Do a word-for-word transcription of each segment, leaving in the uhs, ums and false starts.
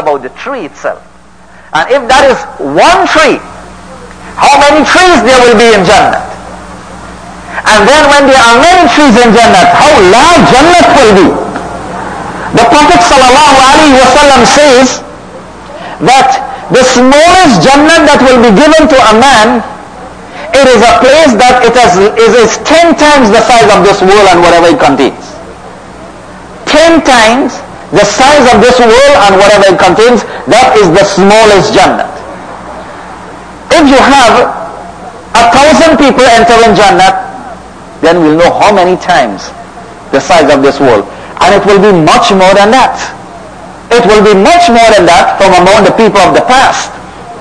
about the tree itself. And if that is one tree, how many trees there will be in Jannah? And then when there are many trees in Jannah, how large Jannah will be. The Prophet sallallahu alaihi wasallam says that the smallest Jannah that will be given to a man, it is a place that it is, it is ten times the size of this world and whatever it contains. Ten times the size of this world and whatever it contains, that is the smallest Jannah. If you have a thousand people entering Jannah, then we'll know how many times the size of this world. And it will be much more than that. It will be much more than that from among the people of the past.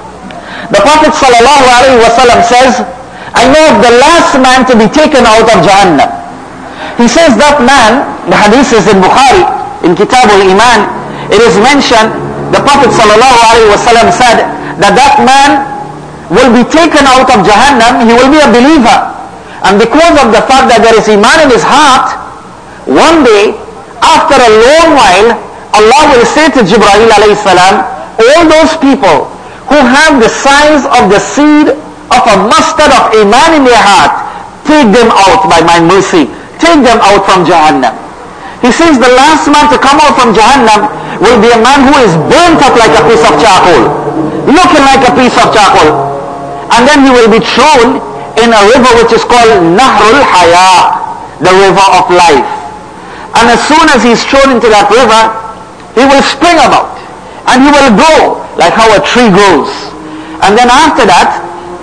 The Prophet sallallahu alaihi wasallam says, I know of the last man to be taken out of Jahannam. He says that man, the hadith is in Bukhari, in Kitab al-Iman, it is mentioned, the Prophet sallallahu alaihi wasallam said that that man will be taken out of Jahannam, he will be a believer. And because of the fact that there is Iman in his heart, one day, after a long while, Allah will say to Jibreel alayhi salam, all those people who have the size of the seed of a mustard of Iman in their heart, take them out by my mercy. Take them out from Jahannam. He says the last man to come out from Jahannam will be a man who is burnt up like a piece of charcoal, looking like a piece of charcoal. And then he will be thrown in a river which is called Nahrul Haya, the river of life. And as soon as he's thrown into that river, he will spring about and he will grow like how a tree grows. And then after that,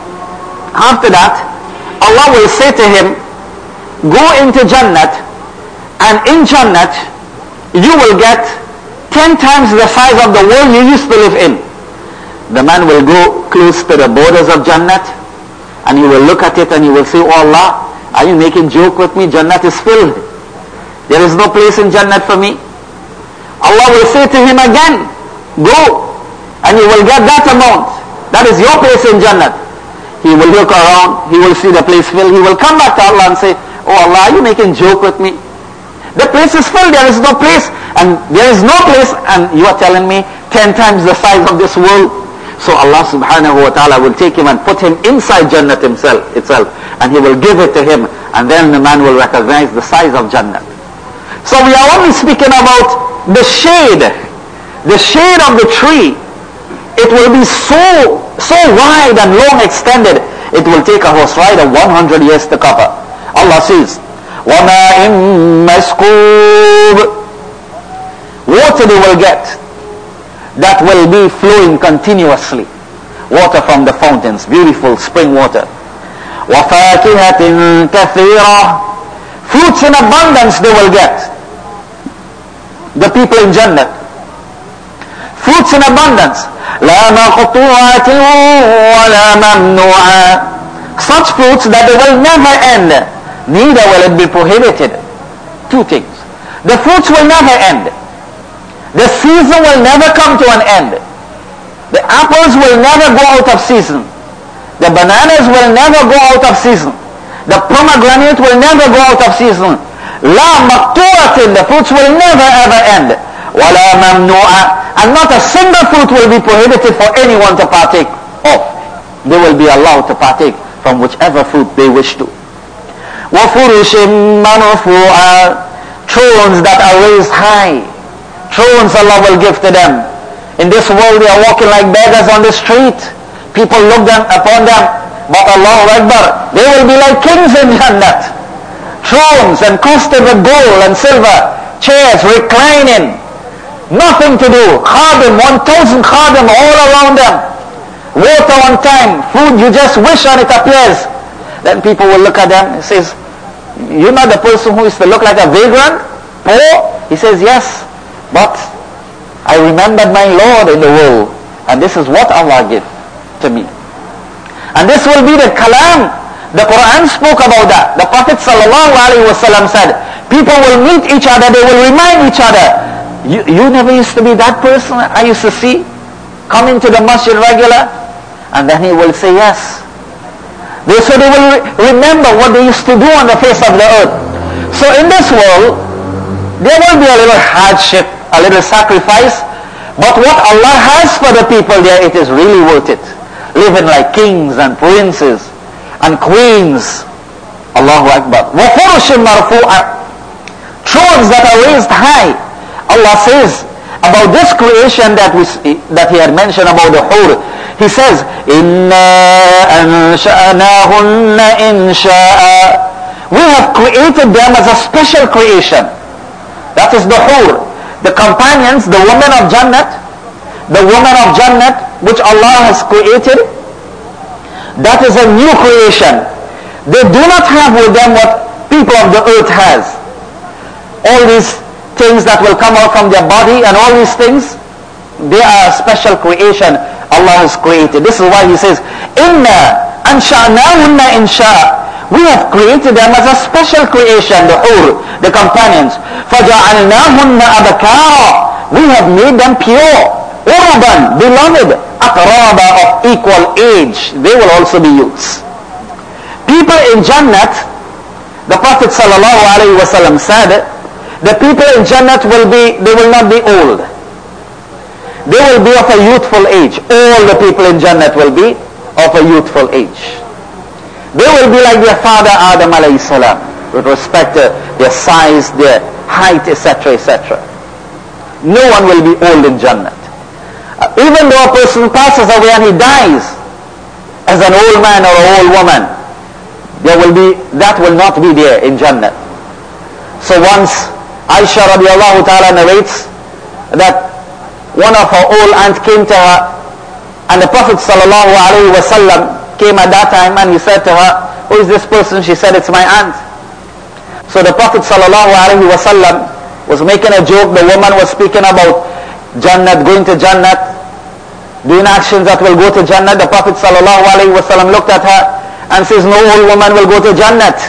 after that, Allah will say to him, go into Jannat, and in Jannat you will get ten times the size of the world you used to live in. The man will go close to the borders of Jannat and he will look at it and he will say, oh Allah, are you making joke with me? Jannat is filled. There is no place in Jannat for me. Allah will say to him again, go and you will get that amount. That is your place in Jannat. He will look around, he will see the place filled, he will come back to Allah and say, oh Allah, are you making joke with me? The place is full, there is no place, and there is no place, and you are telling me ten times the size of this world. So Allah subhanahu wa ta'ala will take him and put him inside Jannat himself, itself, and he will give it to him, and then the man will recognize the size of Jannat. So we are only speaking about the shade, the shade of the tree. It will be so, so wide and long extended, it will take a horse rider one hundred years to cover. Allah says, وَمَاءٍ مَسْكُوبٍ, water they will get that will be flowing continuously. Water from the fountains, beautiful spring water. وَفَاكِهَةٍ كَثِيرَةٍ, fruits in abundance they will get. The people in Jannah, fruits in abundance. لَا مَقْطُوعَةٍ وَلَا مَمْنُوعَةٍ, such fruits that they will never end, neither will it be prohibited. Two things. The fruits will never end. The season will never come to an end. The apples will never go out of season. The bananas will never go out of season. The pomegranate will never go out of season. La maqtu'atin, the fruits will never ever end. Wala mamnu'a, and not a single fruit will be prohibited for anyone to partake of. They will be allowed to partake from whichever fruit they wish to. وَفُرُشٍ مَنُفُوعًا, thrones that are raised high. Thrones Allah will give to them. In this world they are walking like beggars on the street. People look them upon them, but Allahu Akbar, they will be like kings in Jannat. Thrones encrusted with gold and silver, chairs reclining, nothing to do, khadim, one thousand khadim all around them, water on time, food you just wish and it appears. Then people will look at them and says, you're not the person who used to look like a vagrant, poor? He says, yes, but I remembered my Lord in the world, and this is what Allah gave to me. And this will be the kalam. The Quran spoke about that. The Prophet sallallahu alaihi wasallam said, people will meet each other, they will remind each other, you, you never used to be that person I used to see coming to the masjid regular? And then he will say, yes. They, so they will re- remember what they used to do on the face of the earth. So in this world, there will be a little hardship, a little sacrifice But what Allah has for the people there, it is really worth it. Living like kings and princes and queens. Allahu Akbar. وَفُرُشٍ مَرْفُوعًا. Thrones that are raised high. Allah says about this creation that we that He had mentioned about the Hur. He says, إِنَّا أَنشَأْنَاهُنَّ إِنشَاءً. We have created them as a special creation. That is the Hur. The companions, the women of Jannat, the women of Jannat which Allah has created, that is a new creation. They do not have with them what people of the earth has. All these things that will come out from their body and all these things, they are a special creation Allah has created. This is why He says, Inna ansha'nahunna insha'. We have created them as a special creation, the Hur, the companions. فَجَعَلْنَاهُنَّ أَبْكَارًا. We have made them pure, urban, beloved, أَقْرَابًا, of equal age. They will also be youths. People in Jannat, the Prophet sallallahu alaihi wasallam said, the people in Jannat will be, they will not be old. They will be of a youthful age. All the people in Jannat will be of a youthful age. They will be like their father Adam alayhi salam, with respect to their size, their height, et cetera, et cetera. No one will be old in Jannat. Uh, even though a person passes away and he dies as an old man or an old woman, there will be, that will not be there in Jannat. So once Aisha radiallahu ta'ala narrates that one of her old aunts came to her, and the Prophet sallallahu alayhi wa sallam came at that time, and he said to her, who is this person? She said, it's my aunt. So the Prophet sallallahu alaihi wasallam was making a joke. The woman was speaking about Jannat, going to Jannat, doing actions that will go to Jannat. The Prophet sallallahu alaihi wasallam looked at her and says, no old woman will go to Jannat.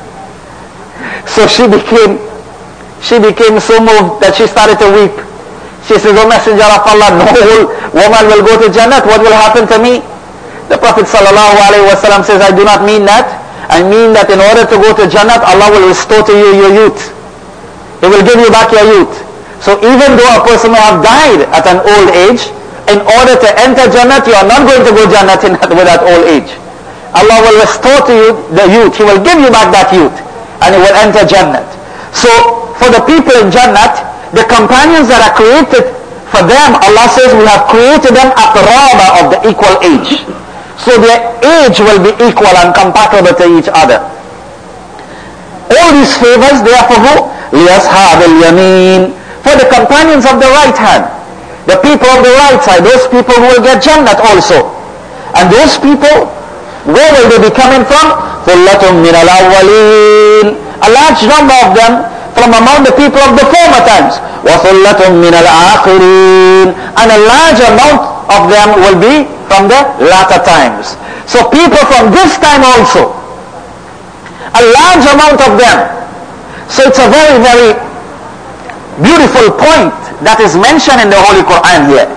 So she became, she became so moved that she started to weep. She says, O Messenger of Allah, no old woman will go to Jannat. What will happen to me? The Prophet sallallahu alaihi wasallam says, I do not mean that. I mean that in order to go to Jannat, Allah will restore to you your youth. He will give you back your youth. So even though a person may have died at an old age, in order to enter Jannat, you are not going to go Jannat in that, with that old age. Allah will restore to you the youth. He will give you back that youth, and you will enter Jannat. So for the people in Jannat, the companions that are created for them, Allah says we have created them aqraba, of the equal age. So their age will be equal and compatible to each other. All these favors, they are for who? لِأَصْحَابِ الْيَمِينِ. For the companions of the right hand. The people of the right side. Those people who will get Jannat also. And those people, where will they be coming from? ثُلَّةٌ مِّنَ الْأَوَّلِينَ. A large number of them from among the people of the former times. وَثُلَّةٌ مِّنَ الْآخِرِينَ. And a large amount of them will be from the latter times. So people from this time also, a large amount of them. So it's a very, very beautiful point that is mentioned in the Holy Quran here.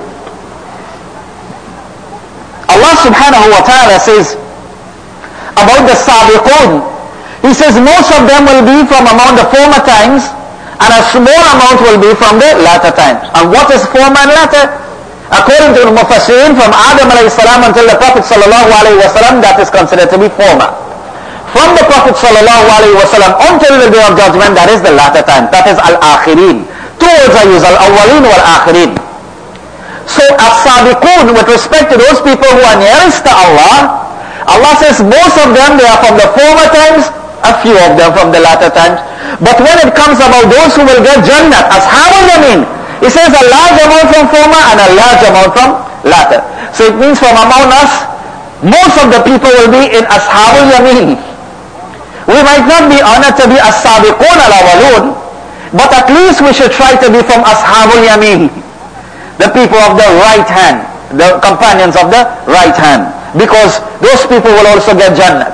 Allah subhanahu wa ta'ala says about the Sabiqun, He says most of them will be from among the former times, and a small amount will be from the latter times. And what is former and latter? According to the Mufassirin, from Adam alayhi salam until the Prophet sallallahu alayhi wa sallam, that is considered to be former. From the Prophet sallallahu alayhi wa sallam until the Day of Judgment, that is the latter time. That is al-akhirin. Two words are used, al-awwalin wal-akhirin. So as-sabiqun, with respect to those people who are nearest to Allah, Allah says most of them, they are from the former times, a few of them from the latter times. But when it comes about those who will get Jannat, ashabul yamin, He says a large amount from former and a large amount from latter. So it means from among us, most of the people will be in Ashabul Yamin. We might not be honored to be As-Sabiqun al-Awwalun, but at least we should try to be from Ashabul Yamin, the people of the right hand, the companions of the right hand, because those people will also get Jannat.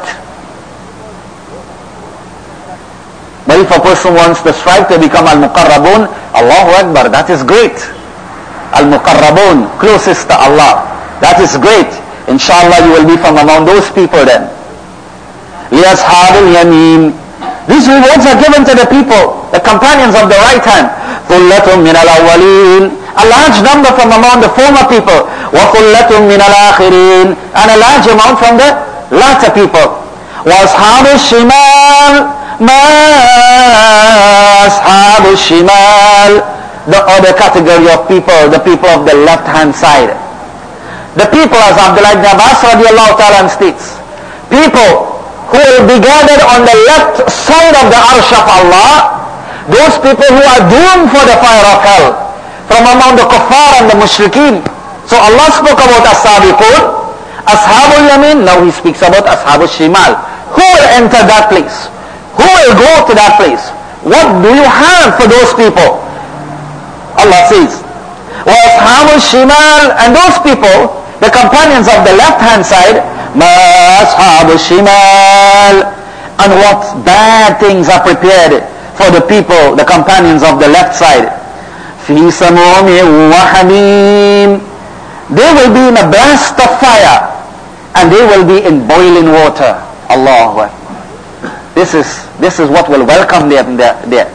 But if a person wants to strive to become Al-Muqarrabun, Allahu Akbar, that is great. Al-Muqarrabun, closest to Allah. That is great. Inshallah, you will be from among those people then. لِأَصْحَابِ الْيَمِينِ. These rewards are given to the people, the companions of the right hand. ثُلَّةٌ مِّنَ الْأَوَّلِينَ. a large number from among the former people, وَثُلَّةٌ مِّنَ الْآخِرِينَ, and a large amount from the latter people. وَأَصْحَابُ الشِّمَالِ مَا أَصْحَابُ الشِّمَالِ, the other category of people, the people of the left hand side. The people, as Abdullah ibn Abbas radiallahu ta'ala states, people who will be gathered on the left side of the arsh of Allah, those people who are doomed for the fire of hell, from among the kuffar and the mushrikeen. So Allah spoke about as-sabiqun, ashabul yamin, now he speaks about ashabul shimal. Who will enter that place? Who will go to that place? What do you have for those people? Allah says, wa ashabul shimal, and those people, the companions of the left hand side, ma ashabul shimal, and what bad things are prepared for the people, the companions of the left side. Fi samum wa hamim, they will be in a blast of fire, and they will be in boiling water. Allahu Akbar. This is this is what will welcome them there. there.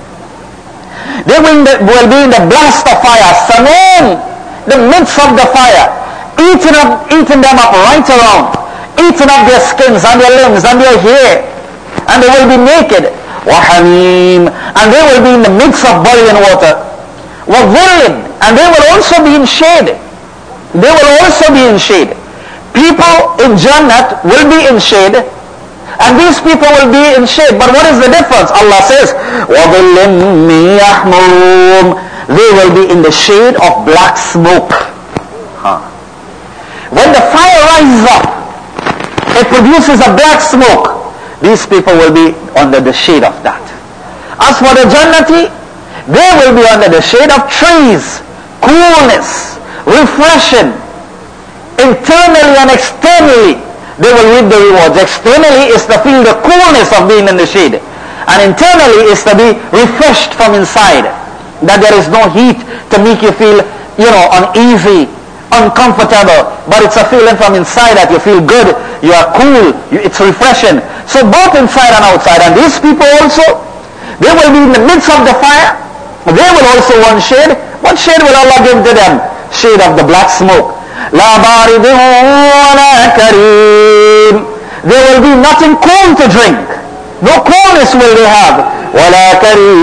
They will, will be in the blast of fire, samum, the midst of the fire, eating up, eating them up right around, eating up their skins and their limbs and their hair, and they will be naked. وَحَمِيمٌ, and they will be in the midst of boiling water. وَظِلٍّ, and they will also be in shade. They will also be in shade. People in Jannat will be in shade, and these people will be in shade. But what is the difference? Allah says, وَظِلٍّ مِّن يَحْمُومٍ, they will be in the shade of black smoke. Huh. When the fire rises up, it produces a black smoke. These people will be under the shade of that. As for the Jannati, they will be under the shade of trees, coolness, refreshing. Internally and externally, they will reap the rewards. Externally is to feel the coolness of being in the shade, and internally is to be refreshed from inside. That there is no heat to make you feel, you know, uneasy, uncomfortable, but it's a feeling from inside that you feel good, you are cool, you, it's refreshing. So both inside and outside. And these people also, they will be in the midst of the fire. They will also want shade. What shade will Allah give to them? Shade of the black smoke. La baridun wa la kareem. There will be nothing cool to drink. No coolness will they have. Wa la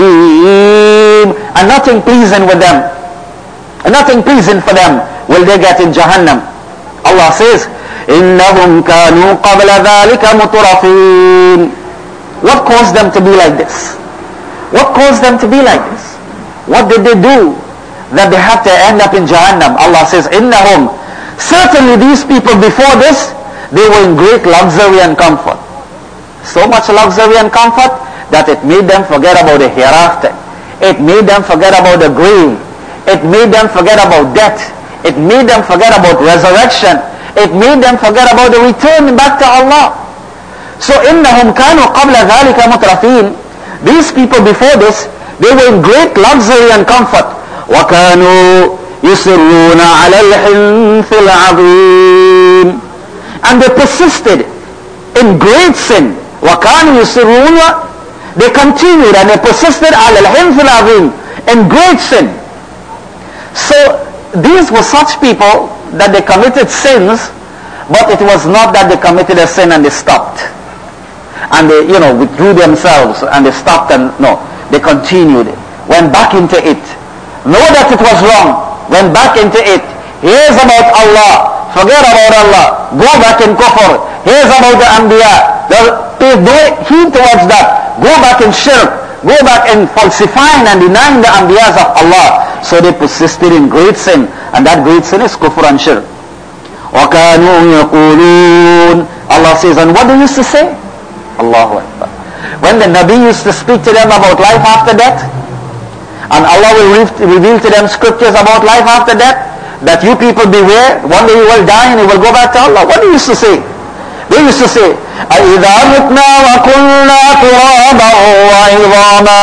kareem. And nothing pleasing with them. And nothing pleasing for them will they get in Jahannam. Allah says, إِنَّهُمْ كَانُوا قَبْلَ ذَلِكَ مُتْرَفِينَ. What caused them to be like this? What caused them to be like this? What did they do that they had to end up in Jahannam? Allah says, إِنَّهُمْ, certainly these people before this, they were in great luxury and comfort. So much luxury and comfort that it made them forget about the hereafter. It made them forget about the grave. It made them forget about death. It made them forget about resurrection. It made them forget about the return back to Allah. So, إِنَّهُمْ كَانُوا قَبْلَ ذَلِكَ مُتْرَفِينَ. These people before this, they were in great luxury and comfort. وَكَانُوا يُصِرُّونَ عَلَى الْحِنْثِ الْعَظِيمِ. And they persisted in great sin. وَكَانُوا يُصِرُّونَ, they continued and they persisted عَلَى الْحِنْثِ الْعَظِيمِ, in great sin. So, these were such people that they committed sins, but it was not that they committed a sin and they stopped. And they, you know, withdrew themselves and they stopped and no, they continued, went back into it. Know that it was wrong, went back into it. Here's about Allah, forget about Allah, go back in kufr. Here's about the Anbiya, pay no heed towards that. Go back in shirk, go back in falsifying and denying the Anbiyas of Allah. So they persisted in great sin, and that great sin is kufr and shirk. وَكَانُوا يَقُولُونَ, Allah says, and what they used to say? Allahu Akbar. When the Nabi used to speak to them about life after death, and Allah will reveal to them scriptures about life after death, that you people beware, one day you will die and you will go back to Allah. What do you used to say? They used to say, أَإِذَا مُتْنَا وَكُنَّا تُرَابًا وَعِظَامًا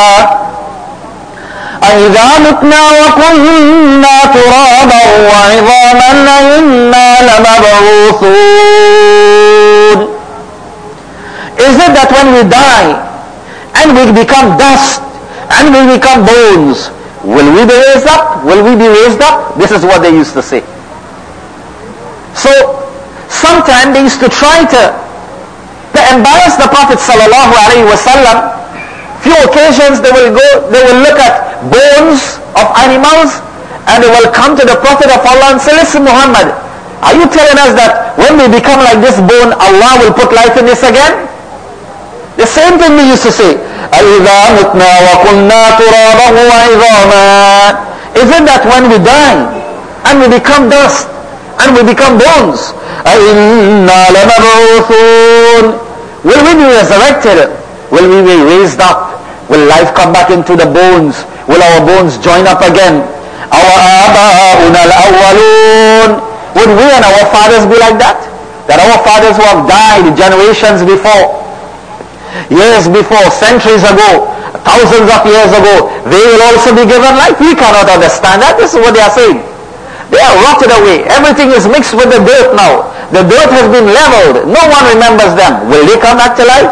أَإِذَا مُتْنَا وَكُنَّا تُرَابًا وَعِظَامًا أَإِنَّا لَمَبْعُوثُونَ. Is it that when we die and we become dust and we become bones, will we be raised up? Will we be raised up? This is what they used to say. So, sometimes they used to try to, to embarrass the Prophet sallallahu alaihi wasallam. Few occasions they will go, they will look at bones of animals, and they will come to the Prophet of Allah and say, listen Muhammad, are you telling us that when we become like this bone, Allah will put life in this again? The same thing we used to say. أَإِذَا مُتْنَا وَكُنَّا تُرَابًا وَعِظَامًا. Isn't that when we die and we become dust and we become bones, أَإِنَّا لَمَبْعُوثُونَ. Will we be resurrected? Will we be raised up? Will life come back into the bones? Will our bones join up again? Our آبَاؤُنَا الْأَوَّلُونَ. Would we and our fathers be like that? That our fathers who have died generations before, years before, centuries ago, thousands of years ago, they will also be given life? We cannot understand that. This is what they are saying. They are rotted away. Everything is mixed with the dirt now. The dirt has been leveled. No one remembers them. Will they come back to life?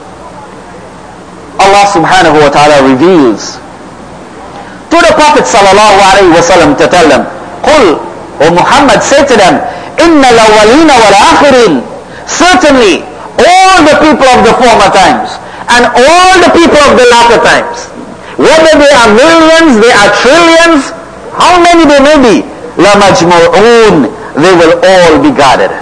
Allah subhanahu wa ta'ala reveals to the Prophet sallallahu alayhi wa sallam to tell them, قُلْ, O Muhammad, say to them, إِنَّ الْأَوَّلِينَ وَالْآخِرِينَ. Certainly, all the people of the former times and all the people of the latter times, whether they are millions, they are trillions, how many they may be, لَمَجْمُعُونَ. They will all be gathered.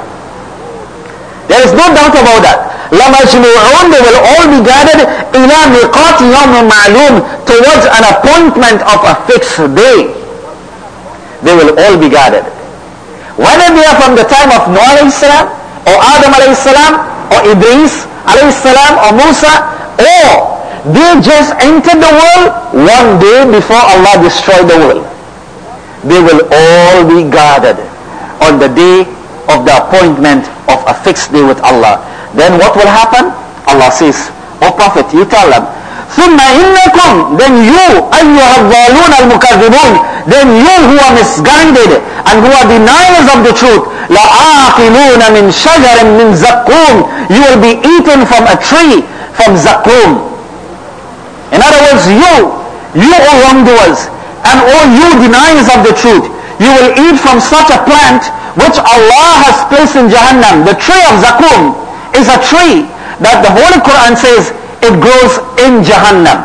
There is no doubt about that. لَمَجْمُعُونَ. They will all be gathered إِلَى مِيقَاتِ يَوْمٍ مَعْلُومٍ. Towards an appointment of a fixed day. They will all be gathered. Whether they are from the time of Noah alayhi salam, or Adam alayhi salam, or Idris alayhi salam, or Musa, or they just entered the world one day before Allah destroyed the world. They will all be gathered on the day of the appointment of a fixed day with Allah. Then what will happen? Allah says, O Prophet, you tell them, ثُمَّ إِنَّكُمْ. Then you, أَيُّهَا الضَّالُونَ الْمُكَذِّبُونَ. Then you who are misguided and who are deniers of the truth, لَآكِلُونَ مِنْ شَجَرٍ مِنْ زَقُّومٍ. You will be eaten from a tree from Zaqqum. In other words, you, you O wrongdoers, and all you deniers of the truth, you will eat from such a plant which Allah has placed in Jahannam. The tree of Zaqqum is a tree that the Holy Quran says it grows in Jahannam.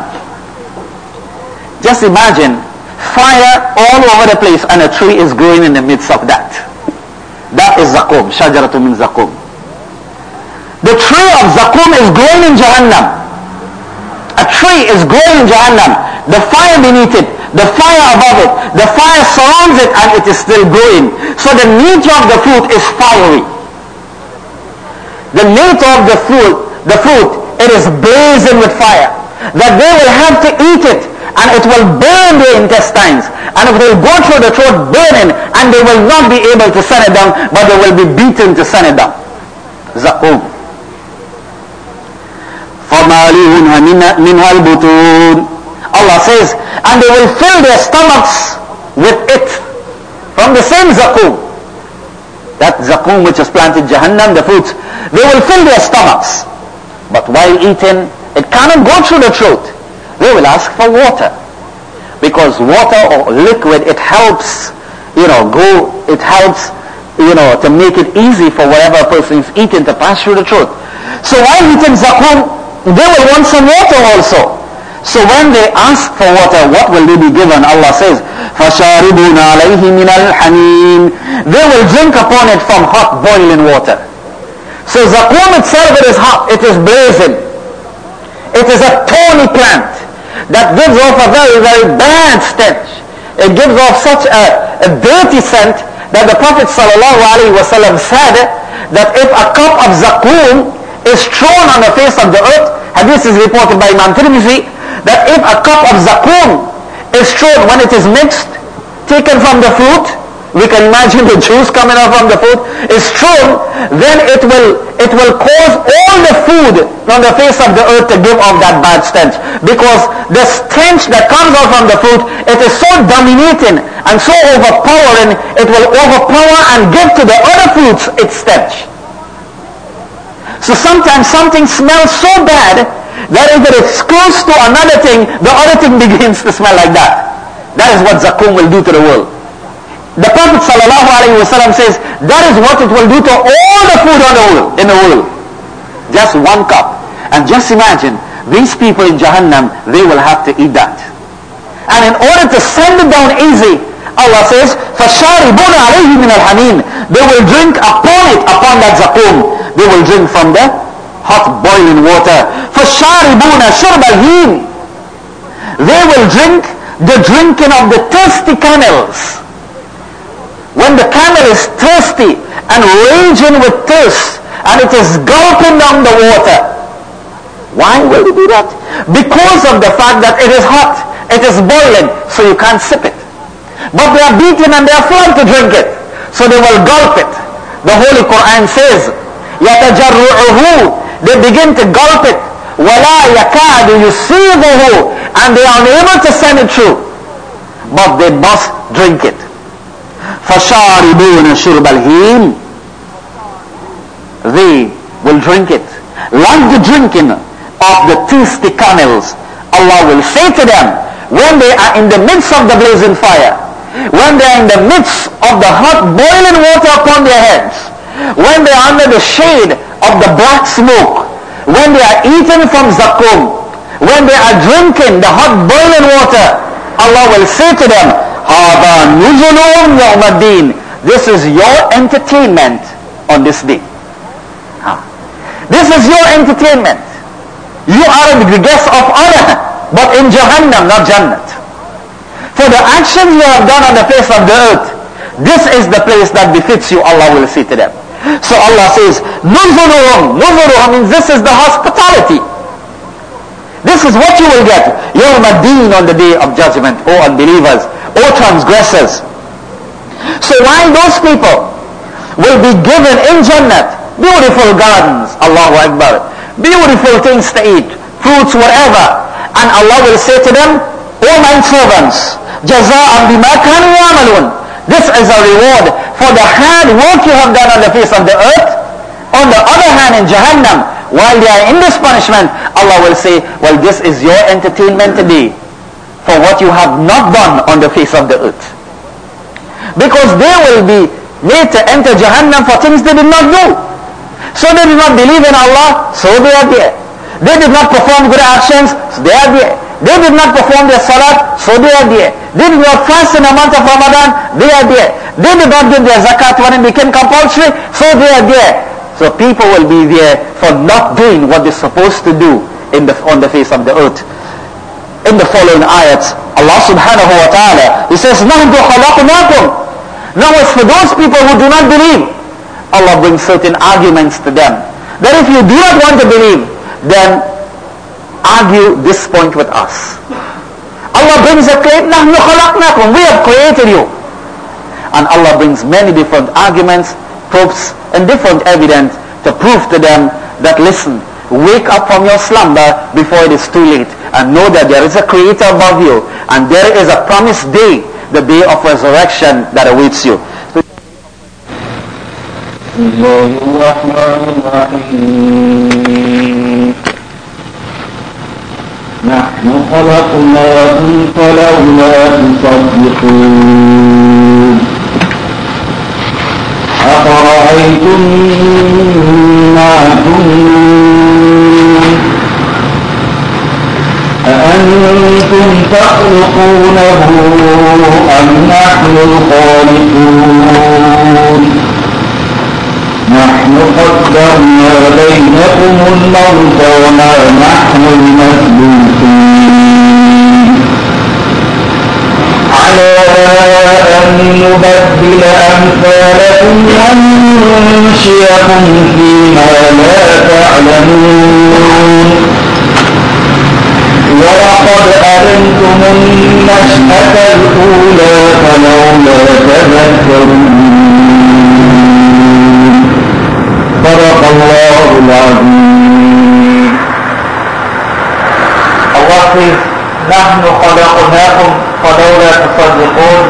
Just imagine fire all over the place and a tree is growing in the midst of that. That is Zaqqum, Shajaratu min Zaqqum. The tree of Zaqqum is growing in Jahannam. A tree is growing in Jahannam. The fire beneath it, the fire above it, the fire surrounds it, and it is still growing. So the nature of the fruit is fiery. The nature of the fruit, the fruit, it is blazing with fire. That they will have to eat it, and it will burn their intestines, and it will go through the throat burning, and they will not be able to send it down, but they will be beaten to send it down. Zaqqum. فَمَالِهُنَّ مِنْهَا الْبُطُونَ. Allah says, and they will fill their stomachs with it from the same Zaqqum. That Zaqqum which is planted Jahannam, the fruits, they will fill their stomachs. But while eating, it cannot go through the throat. They will ask for water. Because water or liquid, it helps, you know, go, it helps, you know, to make it easy for whatever a person is eating to pass through the throat. So while eating Zaqqum, they will want some water also. So when they ask for water, what will they be given? Allah says, فَشَارِبُونَ عَلَيْهِ مِنَ الْحَمِيمِ. They will drink upon it from hot boiling water. So Zaqqum itself, it is hot, it is blazing. It is a thorny plant that gives off a very, very bad stench. It gives off such a, a dirty scent that the Prophet sallallahu alaihi wasallam said that if a cup of Zaqqum is thrown on the face of the earth, hadith is reported by Imam Tirmidhi, that if a cup of Zaqqum is thrown when it is mixed, taken from the fruit, we can imagine the juice coming out from the fruit, is thrown, then it will it will cause all the food on the face of the earth to give off that bad stench. Because the stench that comes out from the fruit, it is so dominating and so overpowering, it will overpower and give to the other fruits its stench. So sometimes something smells so bad that if it is close to another thing, the other thing begins to smell like that. That is what Zakum will do to the world. The Prophet sallallahu alaihi wasallam says, that is what it will do to all the food on the world, in the world. Just one cup. And just imagine, these people in Jahannam, they will have to eat that. And in order to send it down easy, Allah says, فَشَارِبُونَ عَلَيْهِ مِنَ الْحَمِيمِ. They will drink upon it, upon that zakum. They will drink from the hot boiling water. فَشَارِبُونَ شُرْبَ الْهِيمِ. They will drink the drinking of the thirsty camels. When the camel is thirsty and raging with thirst, and it is gulping down the water. Why will they do that? Because of the fact that it is hot, it is boiling, so you can't sip it. But they are beaten and they are forced to drink it, so they will gulp it. The Holy Quran says, يَتَجَرُّعُهُ. They begin to gulp it. وَلَا يَكَادُ يُصِيبُهُ. And they are unable to send it through. But they must drink it. فَشَارِبُونَ شُرْبَ الْهِيمِ. They will drink it. Like the drinking of the thirsty camels. Allah will say to them, when they are in the midst of the blazing fire, when they are in the midst of the hot boiling water upon their heads, when they are under the shade of the black smoke, when they are eating from zakum, when they are drinking the hot boiling water, Allah will say to them, هَذَا نُزُلُهُمْ يَوْمَ الدِّينِ. This is your entertainment on this day. This is your entertainment. You are the guest of honor, but in Jahannam, not Jannat. For the actions you have done on the face of the earth, this is the place that befits you, Allah will say to them. So Allah says, نُزُلُهُمْ. نُزُلُهُمْ means this is the hospitality. This is what you will get. يَوْمَ الدِّينِ, on the day of judgment, O unbelievers, O transgressors. So while those people will be given in Jannat beautiful gardens, Allahu Akbar, beautiful things to eat, fruits, whatever, and Allah will say to them, O my servants, جَزَاءً بِمَا كَانُوا يَعْمَلُونَ. This is a reward for the hard work you have done on the face of the earth. On the other hand, in Jahannam, while they are in this punishment, Allah will say, well, this is your entertainment today for what you have not done on the face of the earth. Because they will be made to enter Jahannam for things they did not do. So they did not believe in Allah, so they are there. They did not perform good actions, so they are there. They did not perform their salat, so they are there. They did not fast in the month of Ramadan, they are there. They did not give their zakat when it became compulsory, so they are there. So people will be there for not doing what they're supposed to do in the, on the face of the earth. In the following ayats, Allah subhanahu wa ta'ala, He says, نَحْنُ خَلَقْنَاكُمْ. Now as for those people who do not believe, Allah brings certain arguments to them. That if you do not want to believe, then argue this point with us. Allah brings a claim, نَحْنُ خَلَقْنَاكُمْ. We have created you. And Allah brings many different arguments, proofs, and different evidence to prove to them that, listen, wake up from your slumber before it is too late, and know that there is a creator above you, and there is a promised day, the day of resurrection that awaits you. نحن خلقناكم فلولا تصدقون أفرأيتم ما تمنون أأنتم تخلقونه أم نحن الخالقون نحن قدرنا بينكم الموت وما نحن بمسبوقين على أن نبدل أمثالكم وننشئكم فيما لا تعلمون ولقد علمتم النشأة الأولى فلولا تذكرون صدق الله العظيم. Allah says, نحن خلقناكم فلولا تصدقون.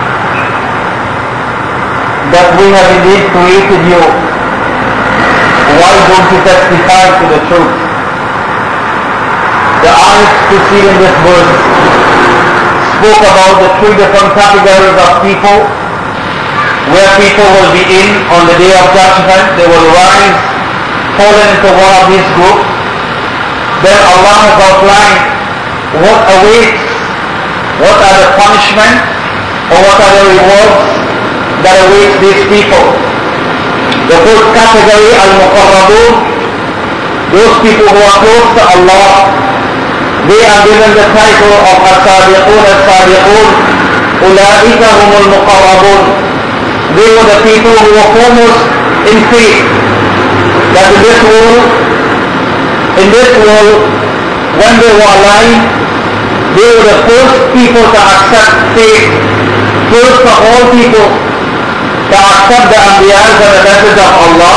That we have indeed created you. Why don't you testify to the truth? The ayat preceding this verse spoke about the three different categories of people, where people will be in on the day of judgment. They will rise, falling into one of these groups. Then Allah has outlined what awaits, what are the punishments, or what are the rewards that awaits these people. The first category, al-muqarrabun, those people who are close to Allah, they are given the title of as-sadiqun as-sadiqun, ulaika humul muqarrabun. They were the people who were foremost in faith, that in this world, in this world, when they were alive, they were the first people to accept faith, first of all people to accept the anbiyas and the message of Allah.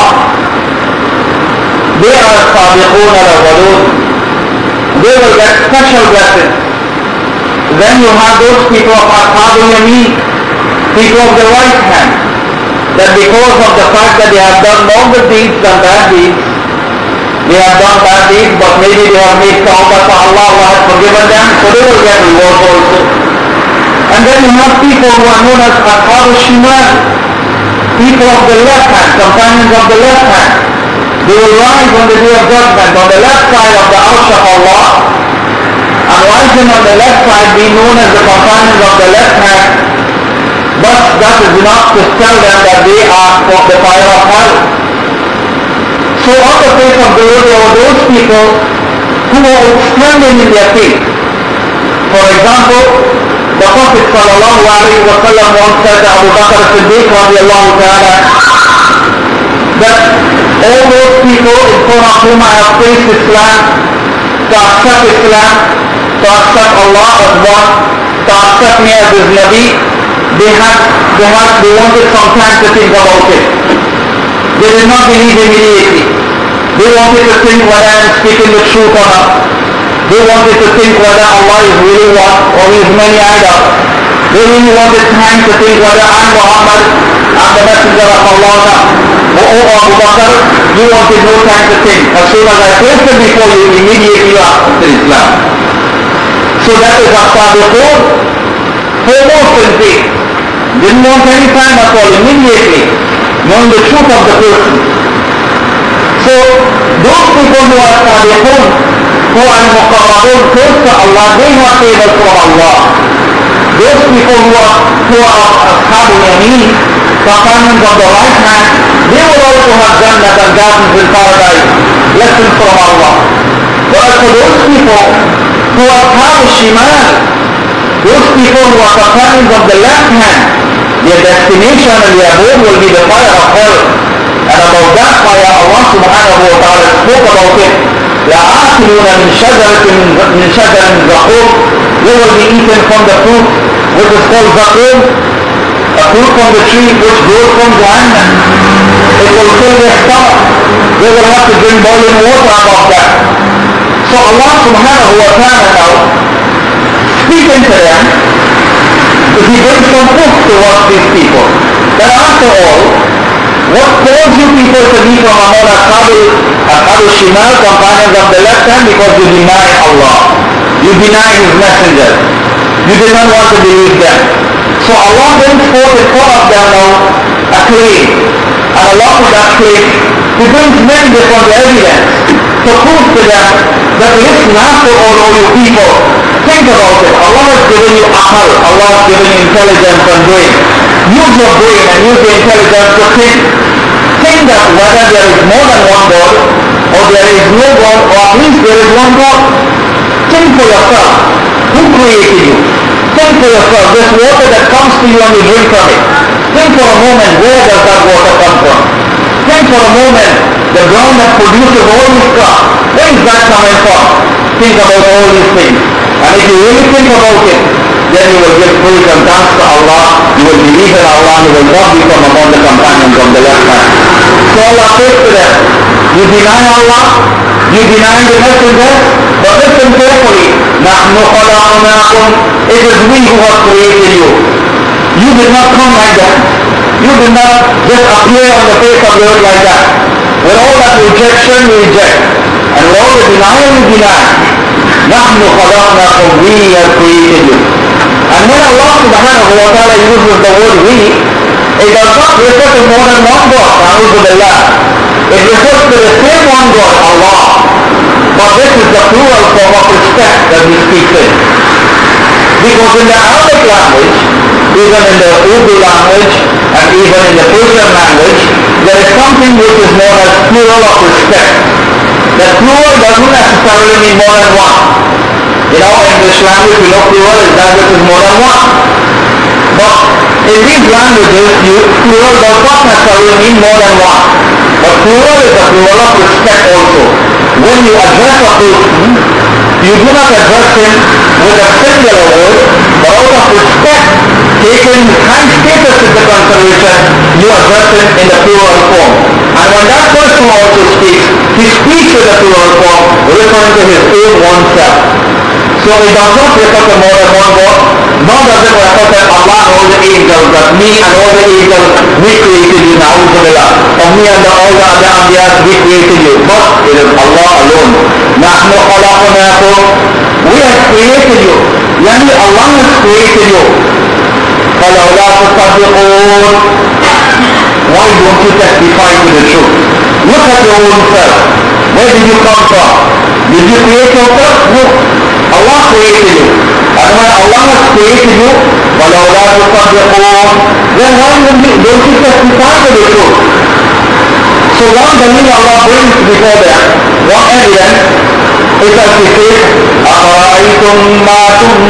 They are as-sadiqun al-awwalun. They will get special blessings. Then you have those people of Ashabul Yameen, people of the right hand, that because of the fact that they have done all the deeds and bad deeds, they have done bad deeds, but maybe they have made tawbah to Allah, Allah has forgiven them, so they will get reward also. And then you have people who are known as Ashabul Shimal, people of the left hand, companions of the left hand. They will rise on the day of judgment on the left side of the arsh of Allah, and rising on the left side being known as the companions of the left hand. But that is enough to tell them that they are of the fire of hell. So on the face of the earth, there were those people who were outstanding in their faith. For example, the Prophet sallallahu alaihi wasallam once said to Abu Bakr as-Siddiq radiallahu ta'ala, that all those people in front of whom I have faced Islam, to accept Islam, to accept Allah as one, to accept me as His Nabi, they had, they had, they wanted some time to think about it. They did not believe immediately. They wanted to think whether I am speaking the truth or not. They wanted to think whether Allah is really one or He is many idols. They really wanted time to think whether I am Muhammad, I am the messenger of Allah. Oh, oh Abu Bakr, you wanted no time to think. As soon as I placed it before you, immediately you accepted Islam. So that is as-sadiqun, foremost in faith. Didn't want any time at all, immediately, knowing the truth of the person. So, those people who are sadiqun, who are muqarrabun, close to Allah, they have favor from Allah. Those people who are, who are ashabul yameen, companions of the right hand, they will also have Jannah and gardens in paradise, blessings from Allah. But for those people who are ashabul shimal, those people who are companions of the left hand, their destination and their abode will be the fire of hell. And about that fire, Allah subhanahu wa ta'ala spoke about it. لَآكِلُونَ مِنْ شَجَرَةٍ مِنْ شَجَرٍ زَقُومٍ. They will be eaten from the fruit which is called zaqum, a fruit from the tree which grows from Jahannam. It will fill their stomach. They will have to drink boiling water about that. So Allah subhanahu wa ta'ala now, speaking to them, He brings some proof towards these people. That after all, what calls you people to be from among Ashabul Ashabul Shimal, companions of the left hand, because you deny Allah. You deny His messengers. You did not want to believe them. So Allah brings forth in front of them now a claim. And along with that claim, He brings many different evidence to prove to them that listen, after all, all you people, think about it. Allah has given you aqal. Allah has given you intelligence and brain. Use your brain and use your intelligence to think. Think that whether there is more than one God, or there is no God, or at least there is one God. Think for yourself. Who created you? Think for yourself. This water that comes to you and you drink from it. Think for a moment, where does that water come from? Think for a moment, the ground that produces all this stuff, where is that coming from? Think about all these things. And if you really think about it, then you will give praise and thanks to Allah, you will believe in Allah, and you will not be from among the companions of the left hand. So Allah says to them, you deny Allah, you deny the messengers, but listen carefully, نَحْنُ خَلَقْنَاكُمْ, it is we who have created you. You did not come like that. You did not just appear on the face of the earth like that. With all that rejection, you reject. And with all the denial, you deny. نَحْنُ خَلَقْنَاكُمْ, we have created you. And when Allah subhanahu wa ta'ala uses the word we, it does not refer to more than one God, A'udhu Billah. It refers to the same one God, Allah. But this is the plural form of respect that he speaks in. Because in the Arabic language, even in the Urdu language, and even in the Persian language, there is something which is known as plural of respect. The plural doesn't necessarily mean more than one. You know, in English language, we know plural is that which is more than one. But in these languages, you, plural does not necessarily mean more than one. But plural is a plural of respect also. When you address a person, you do not address him with a singular word, but out of respect, taking high status into consideration, you address him in the plural form. And when that person also speaks, he speaks in the plural form, referring to his own oneself. So it does not refer to more than one God, nor does it refer to Allah and all the angels, that me and all the angels, we created you, na'udzubillah. Or me and all the other Anbiyas, we created you. But it is Allah alone. نَحْنُ خَلَقْنَاكُمْ. We have created you. Yani Allah has created you. فَلَوْلَا تُصَدِّقُونَ. Why don't you testify to the truth? Look at your own self. Where did you come from? Did you create yourself? No. Allah created you. And when Allah has created you, فَلَوْلَا تُصَدِّقُونَ. Then why don't you, don't you testify to the truth? So one dalil Allah brings before them, one evidence, is as he says, أَفَرَأَيْتُمْ مَا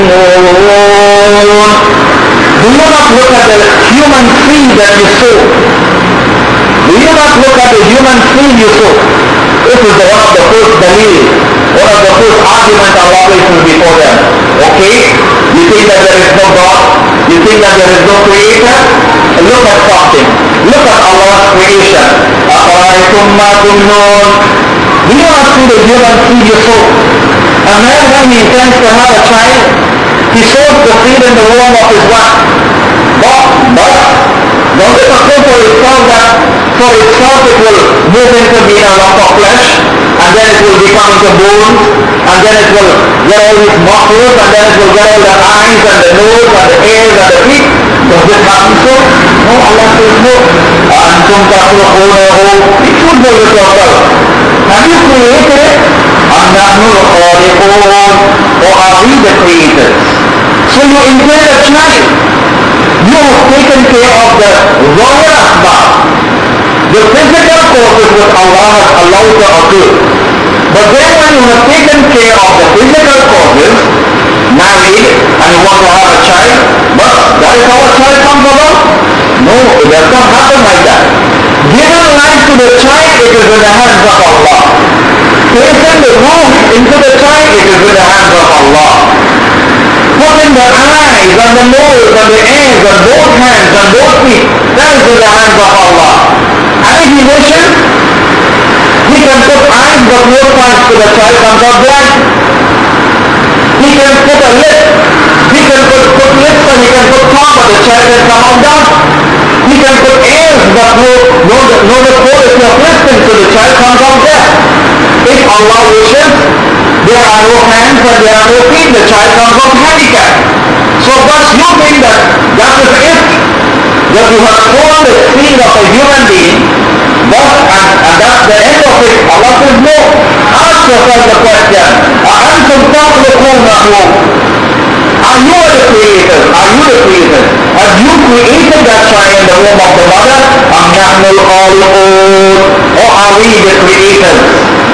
تُمْنُونَ. Do you not look at the human seed that you sow? Do you not look at the human seed you sow? This is the, one of the first dalil, one of the first arguments Allah places before them. Okay? You think that there is no God? You think that there is no creator? Look at something. Look at Allah's creation. أَفَرَأَيْتُمْ مَا تُمْنُونَ. Do you not see the human seed you sow? A man, when he intends to have a child, he sows the seed in the womb of his wife. But, but, does it occur for itself that for itself it will move into being a lump of flesh, and then it will become into bones, and then it will get all these muscles, and then it will get all the eyes and the nose and the ears and the feet? Does it happen so? No, Allah says no. أَنْتُمْ تَخْلُقُونَهُ. You should know it yourself. Have you created it? أَمْ نَحْنُ الْخَالِقُونَ. Or are we the creators? So you intend a child. You have taken care of the zahir asbab, the physical causes which Allah has allowed to occur. But then when you have taken care of the physical causes, married, and you want to have a child, but that is how a child comes about? No, it does not happen like that. Giving life to the child, it is in the hands of Allah. Placing the ruh into the child, it is in the hands of Allah. Putting the eyes and the nose and the ears and both hands and both feet, that is in the hands of Allah. And if he wishes, he can put eyes but no sight to the child comes out blind. He can put a lip, he can put, put lips and he can put tongue but the child can come out dumb. He can put ears but no, no, no the quality of listening to the child comes out deaf. If Allah wishes, there are no hands and there are no feet, the child comes out handicapped. So thus you think that that is it, that you have sown the seed of a human being, but and, and that's the end of it. Allah says no. Ask yourself the question, أَأَنْتُمْ تَخْلُقُونَهُ. Are you the creators? Are you the creators? Have you created that child in the womb of the mother? أَمْ نَحْنُ الْخَالِقُونَ. Or are we the creators?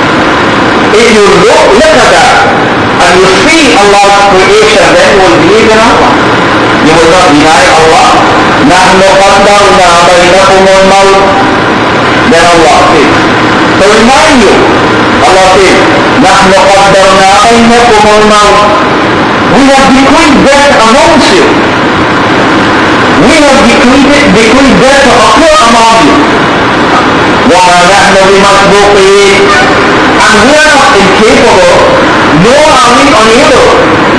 If you look, look at that and you see Allah's creation, then you will believe in Allah. You will not deny Allah. نَحْنُ قَدَّرْنَا بَيْنَكُمُ الْمَوْتِ. Then Allah says, to remind you, Allah says, نَحْنُ قَدَّرْنَا بَيْنَكُمُ الْمَوْتِ. We have decreed death amongst you. We have decreed, decreed death to occur among you. وَمَا نَحْنُ بِمَسْبُوقِينَ. And we are not incapable, nor are we unable.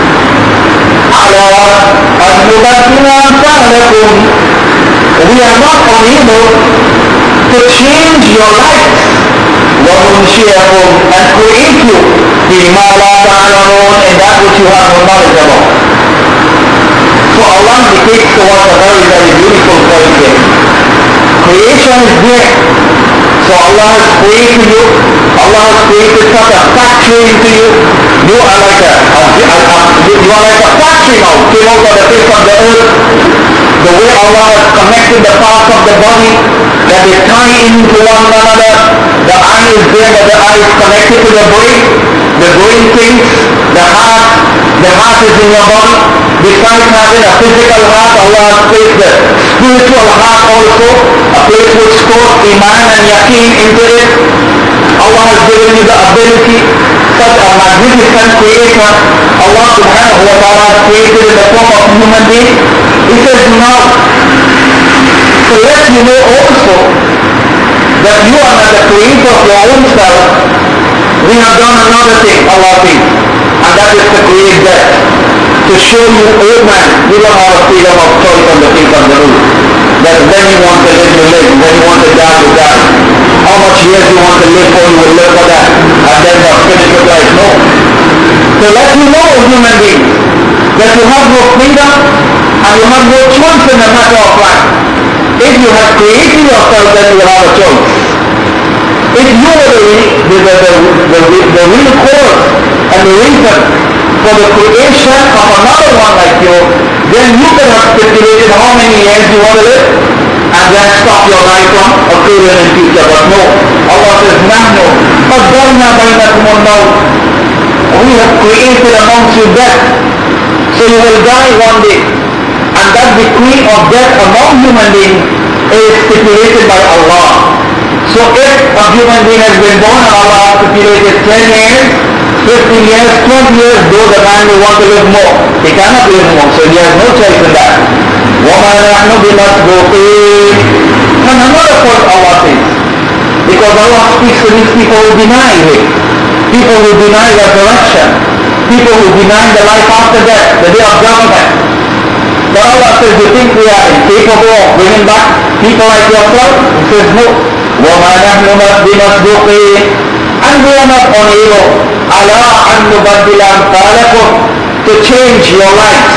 عَلَىٰ أَنْ نُبَدِّلَ أَمْثَالَكُمْ. We are not unable to change your lives. وَنُنْشِئَكُمْ. And create you فِيمَا لَا تَعْلَمُونَ. In that which you have no knowledge about. So Allah indicates to us a very, very beautiful point here. Creation is there. So Allah has created you. Allah has created such a factory into you. You are like a, a, a, a you are like a factory now. Came out of the face of the earth. The way Allah has connected the parts of the body, that they tie into one another. The eye is there, but the eye is connected to the brain. The brain thinks, the heart, the heart is in your body. Besides having a physical heart, Allah has placed the spiritual heart also, a place which stores iman and yaqeen into it. Allah has given you the ability, such a magnificent creator. Allah subhanahu wa ta'ala has created in the form of human being. He says now, to let you know also that you are not the creator of your own self, we have done another thing, Allah thinks, and that is to create death. To show you, old man, you don't have a freedom of choice on the face of the roof. That when you want to live, you live. When you want to die, you die. How much years you want to live for, you will live for that. And then the finish with life. No. So let you know, human beings, that you have no freedom and you have no choice in the matter of life. If you have created yourself, then you have a choice. If you were the, the, the, the, the, the real cause and the reason for the creation of another one like you, then you can have stipulated how many years you want to live and then stop your life from occurring in future. But no, Allah says, نَحْنُ قَدَّرْنَا بَيْنَكُمُ الْمَوْتِ. We have created amongst you death. So you will die one day. And that decree of death among human beings is stipulated by Allah. So if a human being has been born and Allah has stipulated ten years, fifteen years, twenty years, though the man will want to live more, he cannot live more, so he has no choice in that. وَمَا نَحْنُ بِمَسْبُوقِينَ. And another point Allah says, because Allah speaks to these people who deny Him, people who deny resurrection, people who deny the life after death, the day of judgment. But Allah says, you think we are incapable of bringing back people like yourself? He says, no. وَمَا نَحْنُ بِمَسْبُوقِينَ. And we are not unable عَلَىٰ أَن نُبَدِّلَ أَمْثَالَكُمْ to change your lives.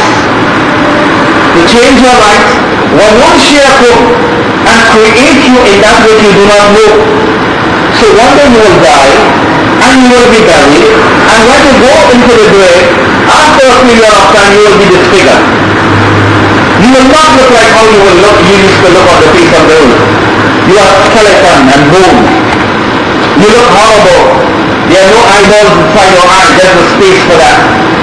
To change your lives. وَنُنْشِئَكُمْ and create you in that which you do not know. So one day you will die and you will be buried, and when you go into the grave, after a period of time you will be disfigured. You will not look like how you will look, you used to look on the face of the earth. You are skeleton and bone. You look horrible. There are no eyeballs inside your eyes. There's no space for that.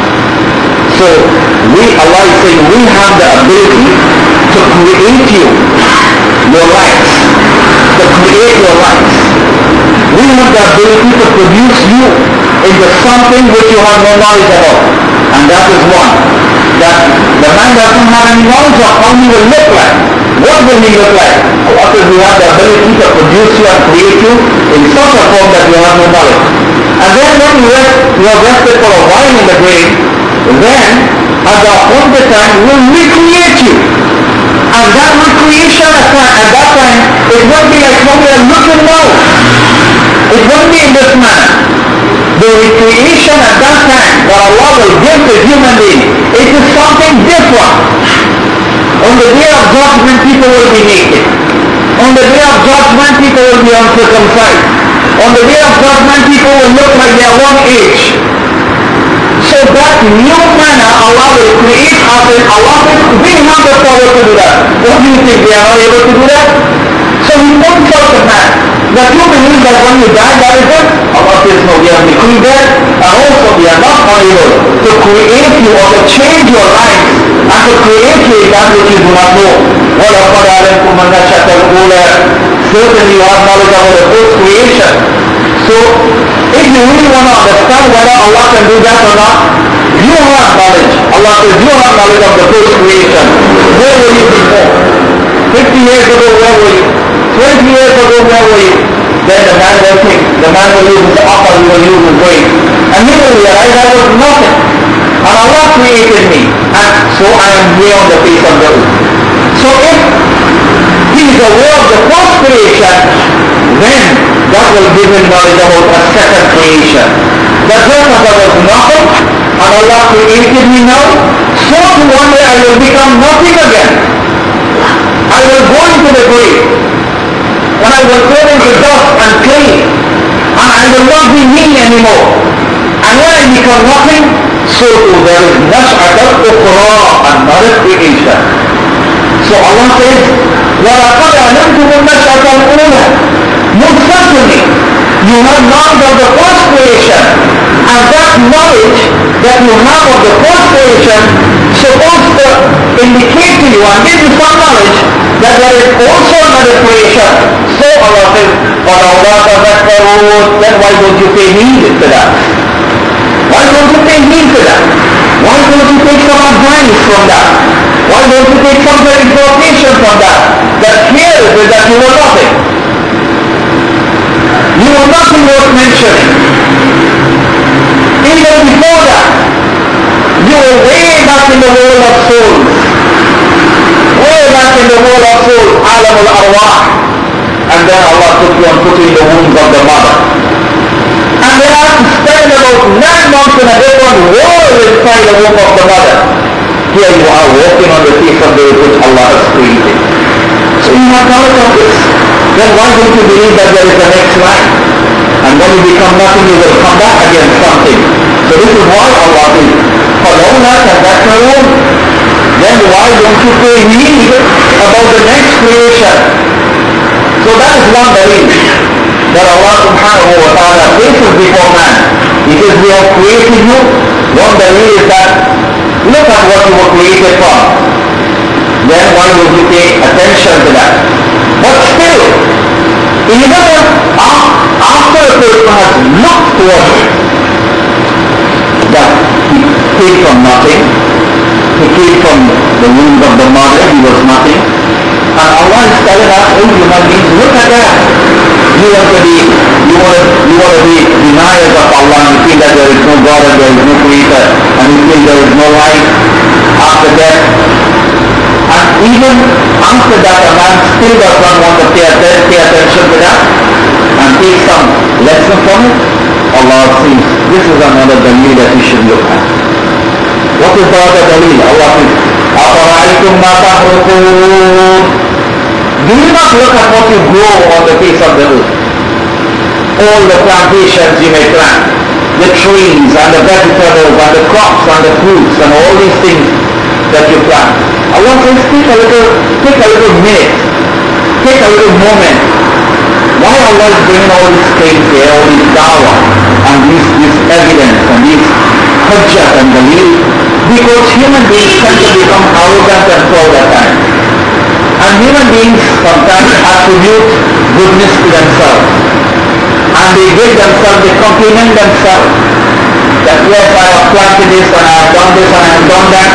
So we, Allah is saying, we have the ability to create you, your lives, to create your lives. We have the ability to produce you into something which you have no knowledge about. And that is one. That the man doesn't have any knowledge of how he will look like. What will he look like? Allah says we have the ability to produce you and create you in such a form that you have no knowledge. And then when you rest, you have rested for a while in the grave, then at the appointed time we will recreate you. And that recreation at that time, it won't be like how we are looking now. It won't be in this manner. The recreation at that time that Allah will give to human being, it is something different. On the day of judgment, people will be naked. On the day of judgment, people will be uncircumcised. On the day of judgment, people will look like they are one age. So that new manner Allah will create us, and Allah says, we have the power to do that. What do you think, we are not able to do that? So He points out the man that you believe that when you die, that is it. Allah says, no, we have decreed that, and also we are not unable to create you or to change your life and to create you in that which you do not know. وَلَقَدْ عَلَمْتُمْ النَّشْأَةَ الْأُولَىٰ. Certainly you have knowledge about the first creation. So if you really want to understand whether Allah can do that or not, you have knowledge. Allah says you have knowledge of the first creation. Where were you before? fifty years ago, where were you? twenty years ago, where were you? Then the man will think, the man will use his upper, he will use his brain. And he will realize I was nothing. And Allah created me. And so I am here on the face of the earth. So if he is aware of the first creation, then that will give him knowledge about a second creation. That just as I was nothing, and Allah created me now, so to one day I will become nothing again. I will go into the grave, and I will turn into dust and clay, and I will not be me anymore. And when I become nothing, so too there is nash'atat ukhra, another creation. So Allah says, وَلَقَدْ عَلَمْتُمُ النَّشْأَةَ الْأُولَى. Most certainly, you have knowledge of the first creation, and that knowledge that you have of the first creation supposed to indicate to you and give you some knowledge that there is also another creation. So Allah says, وَلَوْلَا تَذَكَّرُونَ. Then why don't you pay heed to that? Why don't you pay heed to that? Why don't you take some advice from that? Why don't you take some exhortation from that? That here is that you were nothing. You were nothing worth mentioning. Even before that, you were way back in the world of souls. Way back in the world of souls, alam al-arwah. And then Allah took you and put you in the wombs of the mother. And they have to spend about nine months in a different world inside the womb of the mother. Here you are walking on the face of the earth which Allah has created. So you have knowledge of this. Then why don't you believe that there is a next life? And when you become nothing, you will come back against something. So this is why Allah says, فَلَوْلَا تَذَكَّرُونَ. Then why don't you pay heed about the next creation? So that is one dalil that Allah subhanahu wa ta'ala places before man. He says, we have created you. One dalil is that, look at what you were created from. Then why would you pay attention to that? But still, even after a person has looked towards it, that he came from nothing, he came from the womb of the mother, he was nothing, and Allah is telling us, oh human beings, look at that. You want to be, you want to, you want to be deniers of Allah, and you feel that there is no God and there is no creator, and you feel there is no life after death. And even after that, a man still does not want to pay, att- pay attention to that and take some lesson from it. Allah says, this is another dalil that you should look at. What is the other dalil? Allah says, أَفَرَأَيْتُمْ مَا تَحْرُثُونَ. Do you not look at what you grow on the face of the earth? All the plantations you may plant, the trees and the vegetables and the crops and the fruits and all these things that you plant. Allah says, take a little, take a little minute, take a little moment. Why Allah is bringing all these things here, all these dawah and these, this evidence and these hujjat and dalil? Because human beings tend to become arrogant and proud at times. And human beings sometimes attribute goodness to themselves. And they give themselves, they compliment themselves. That yes, I have planted this and I have done this and I have done that.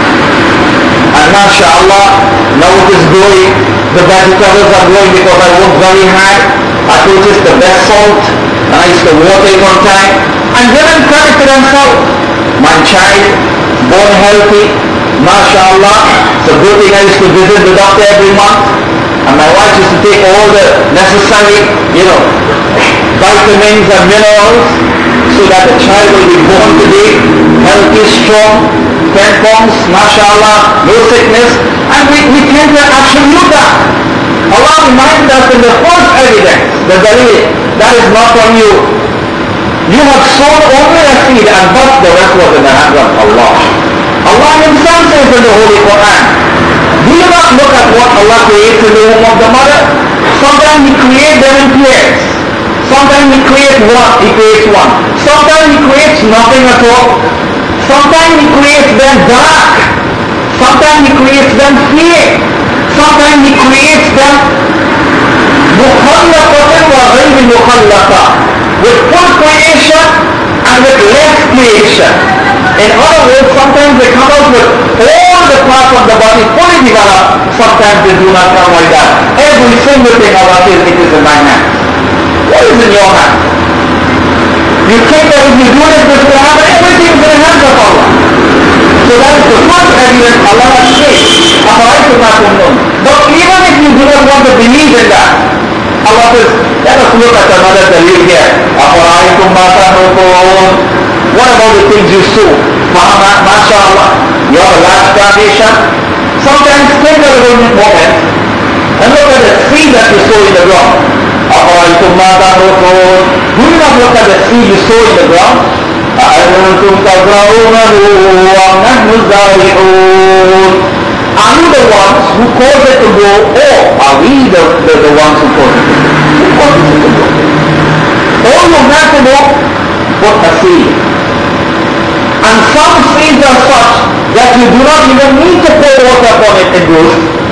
And mashallah, now it is growing. The vegetables are growing because I worked very hard. I purchased the best salt and I used to water it on time. And women credit to themselves. My child, born healthy, mashallah. It's a good thing I used to visit the doctor every month. And my wife used to take all the necessary, you know, vitamins and minerals so that the child will be born today, healthy, strong, ten pounds, mashallah, no sickness. And we, we tend to attribute that. Allah reminds us in the first evidence, the dalil, that is not from you. You have sown only a seed and but the rest was in the hands of Allah. Allah himself says in the Holy Quran, do you not look at what Allah creates in the womb of the mother? Sometimes He creates them in pairs. Sometimes He creates one, He creates one. Sometimes He creates nothing at all. Sometimes He creates them dark. Sometimes He creates them fair. Sometimes He creates them مخلقة وغير مخلقة, with full creation and with less creation. In other words, sometimes they come out with all the parts of the body fully developed. Sometimes they do not come like that. Every single thing Allah says, it is in my hand. What is in your hand? You think that if you do this, this will happen. Everything is in the hands of Allah. So that is the first evidence Allah has said. But even if you do not want to believe in that, Allah says, let us look at another dalil here. أَفَرَأَيْتُمْ مَا تَحْرُثُونَ. what about the things you sow? MashaAllah, you have a large plantation. Sometimes take a little moment and look at the seed that you sow in the ground. أَفَرَأَيْتُمْ مَا تَحْرُثُونَ. Do you not look at the seed you sow in the ground? أَأَنْتُمْ تَزْرَعُونَهُ أَمْ نَحْنُ الزَّارِعُونَ. Are you the ones who cause it to grow, or are we the, the, the ones who cause it to grow? Who causes it to grow? All you have to do, put a seed. And some seeds are such that you do not even need to pour water upon it, it grows.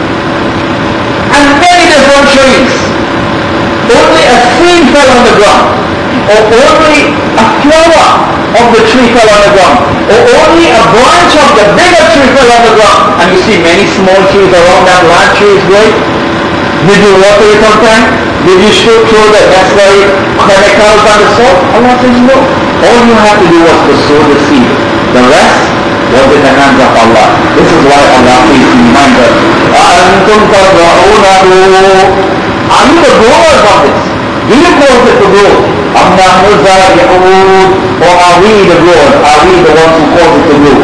And many different trees. Only a seed fell on the ground, or only a flower of the tree fell on the ground, or only a branch of the bigger tree fell on the ground. And you see many small trees around that large tree is growing. Did you water it on time? Did you show through the necessary chemicals on the soil? Allah says no. All you have to do was to sow the seed. The rest was in the hands of Allah. This is why Allah please remind us. أَأَنْتُمْ تَزْرَعُونَهُ. Are you the growers of this? Do you cause it to grow? أَمْ نَحْنُ الزَّارِعُونَ. Or are we the growers? Are we the ones who cause it to grow?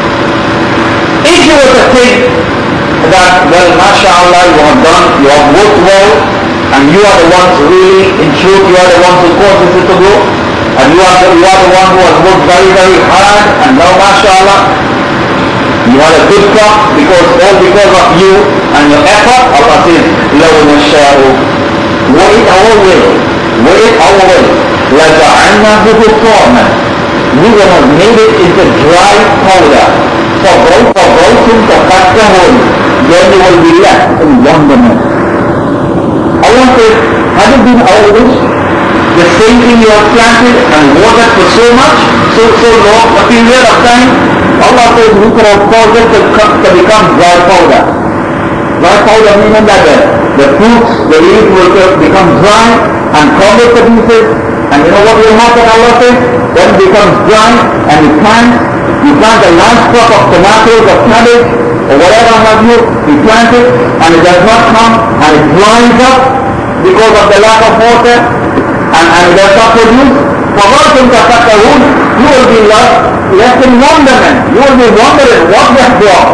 If you were to think that, well, mashallah, you have done, you have worked well, and you are the ones really, in truth, you are the ones who causes it to grow, and you are the, you are the one who has worked very, very hard, and now, mashallah, you had a good crop, because all because of you and your effort. Allah says, لَوْ نَشَاءُ. Were it our will, were it our will, لَجَعَلْنَاهُ حُطَامًا. We would have made it into dry powder. فَبَوْتُمْ تَفَكَّهُونَ. Then you will be left in wonderment. Allah says, had it been our wish, the same thing you have planted and watered for so much, so so long a period of time, Allah says we could have caused it to, to become dry powder. Dry powder meaning that the, the fruits, the leaves will become dry and crumble to pieces. And you know what will happen, Allah says? Then it becomes dry and you plant, you plant a large crop of tomatoes or cabbage or whatever have you, you plant it and it does not come and it dries up because of the lack of water and, and it does not produce. فَظَلْتُمْ تَفَكَّرُونَ. You will be left, left in wonderment. You will be wondering what has brought.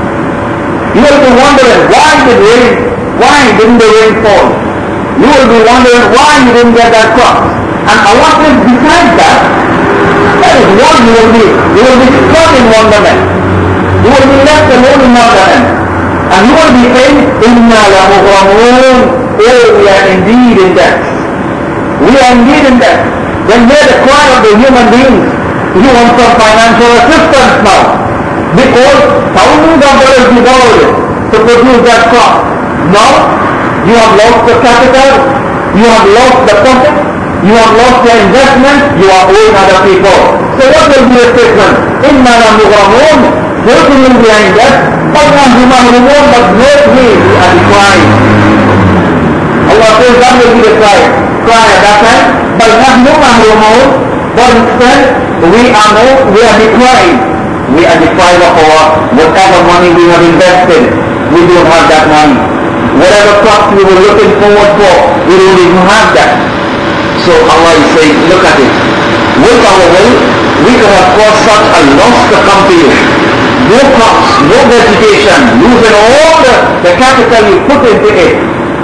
You will be wondering why did rain, why didn't the rain fall? You will be wondering why you didn't get that crop. And Allah says besides that, that is what you will be. You will be stuck in wonderment. You will be left alone in wonderment. And you will be saying, إِنَّا لَمُغْرَمُونَ. Oh, we are indeed in debt. We are indeed in debt. Then hear the cry of the human beings. You want some financial assistance now. Because thousands of dollars you borrowed to produce that crop. Now, you have lost the capital, you have lost the profit, you have lost your investment, you are owing other people. So what will be the statement? إِنَّا لَمُغْرَمُونَ. Certainly we are in debt, but not مَغْرُمُونَ, but greatly we are decrying. Allah says that will be the cry. Cry at that time, but not مَغْرُمُونَ, but instead we are no, we are decrying. We are deprived of our whatever money we have invested. We don't have that money. Whatever crops we were looking forward for, we don't even have that. So Allah is saying, look at it. With our will, we could have caused such a loss to come to you. No crops, no vegetation, losing all the, the capital you put into it.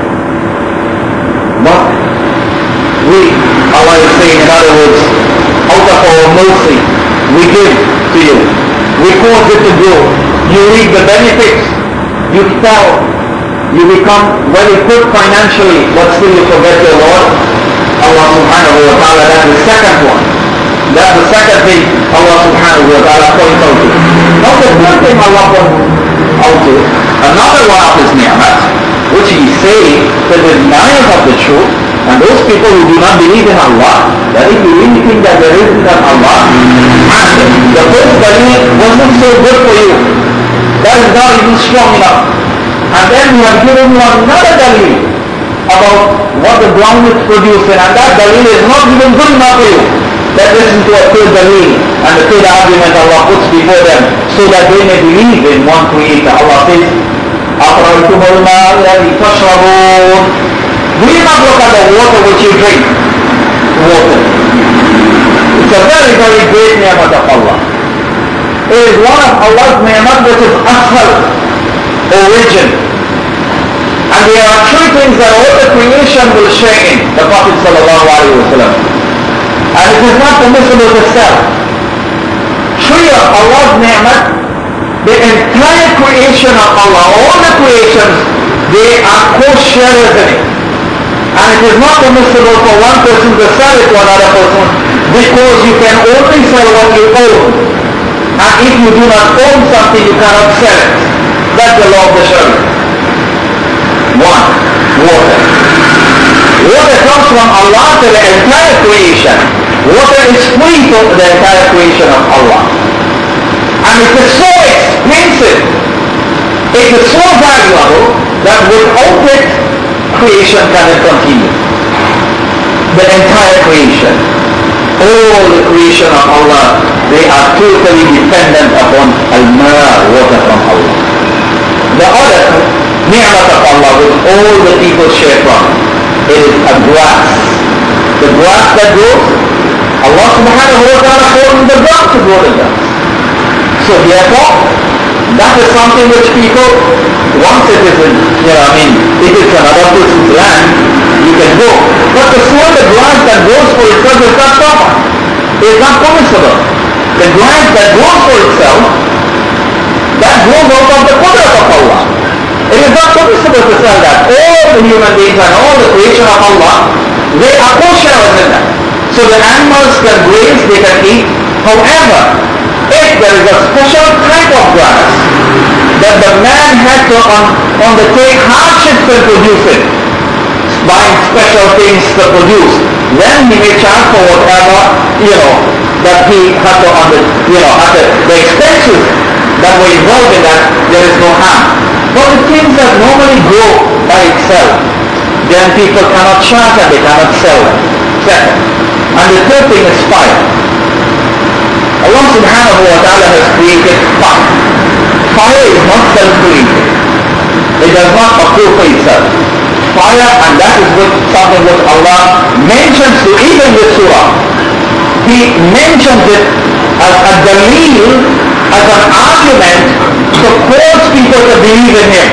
But we, Allah is saying, in other words, out of our mercy, we give to you. We cause it to grow. You reap the benefits. You sell. You become well equipped financially, but still you forget your Lord. Allah subhanahu wa ta'ala, that's the second one. That's the second thing Allah subhanahu wa ta'ala points out to. Now the third thing Allah points out to, another one of His ni'mat, which He is saying to the deniers of the truth, and those people who do not believe in Allah, that if you really think that there isn't an Allah, and the first dalil wasn't so good for you, that is not even strong enough. And then we have given you another dalil about what the ground is producing, and that dalil is not even good enough for you. Let's listen to a third dalil, and the third argument Allah puts before them, so that they may believe in one Creator. Allah says, أَفْرَأَيْتُمُ الْمَاءَ الَّذِي تَشْرَبُونَ. Do you not look at the water which you drink? Water. It's a very, very great ni'mat of Allah. It is one of Allah's ni'mat which is asal, origin. And there are three things that all the creation will share in, the Prophet sallallahu alayhi wa sallam. And it is not permissible to sell. Three of Allah's ni'mat, the entire creation of Allah, all the creations, they are co-sharers in it. And it is not permissible for one person to sell it to another person because you can only sell what you own. And if you do not own something, you cannot sell it. That's the law of the Sharia. One, water. Water comes from Allah to the entire creation. Water is free to the entire creation of Allah. And it is so expensive, it is so valuable that without it, creation cannot continue. The entire creation, all the creation of Allah, they are totally dependent upon al-ma, water from Allah. The other ni'mat of Allah which all the people share from, it is a grass. The grass that grows, Allah subhanahu wa ta'ala told the ground to grow the grass. So therefore, that is something which people, once it is in, you know, I mean, if it's another person's land, you can go. But to sow the grass that grows for itself is not proper. It is not permissible. The grass that grows for itself, that grows out of the qudrat of Allah. It is not permissible to sell that. All the human beings and all the creation of Allah, they are co-sharers in that. So the animals can graze, they can eat. However, if there is a special type of grass that the man had to un undertake hardships to produce it, buying special things to produce, then he may charge for whatever, you know, that he had to under, you know, at the, the expenses that were involved in that, there is no harm. But the things that normally grow by itself, then people cannot charge and they cannot sell them. Second. And the third thing is fire. Allah subhanahu wa ta'ala has created fire. Fire is not self-created. It does not occur for itself. Fire, and that is what, something that Allah mentions to even the surah. He mentions it as a dalil, as an argument to force people to believe in Him.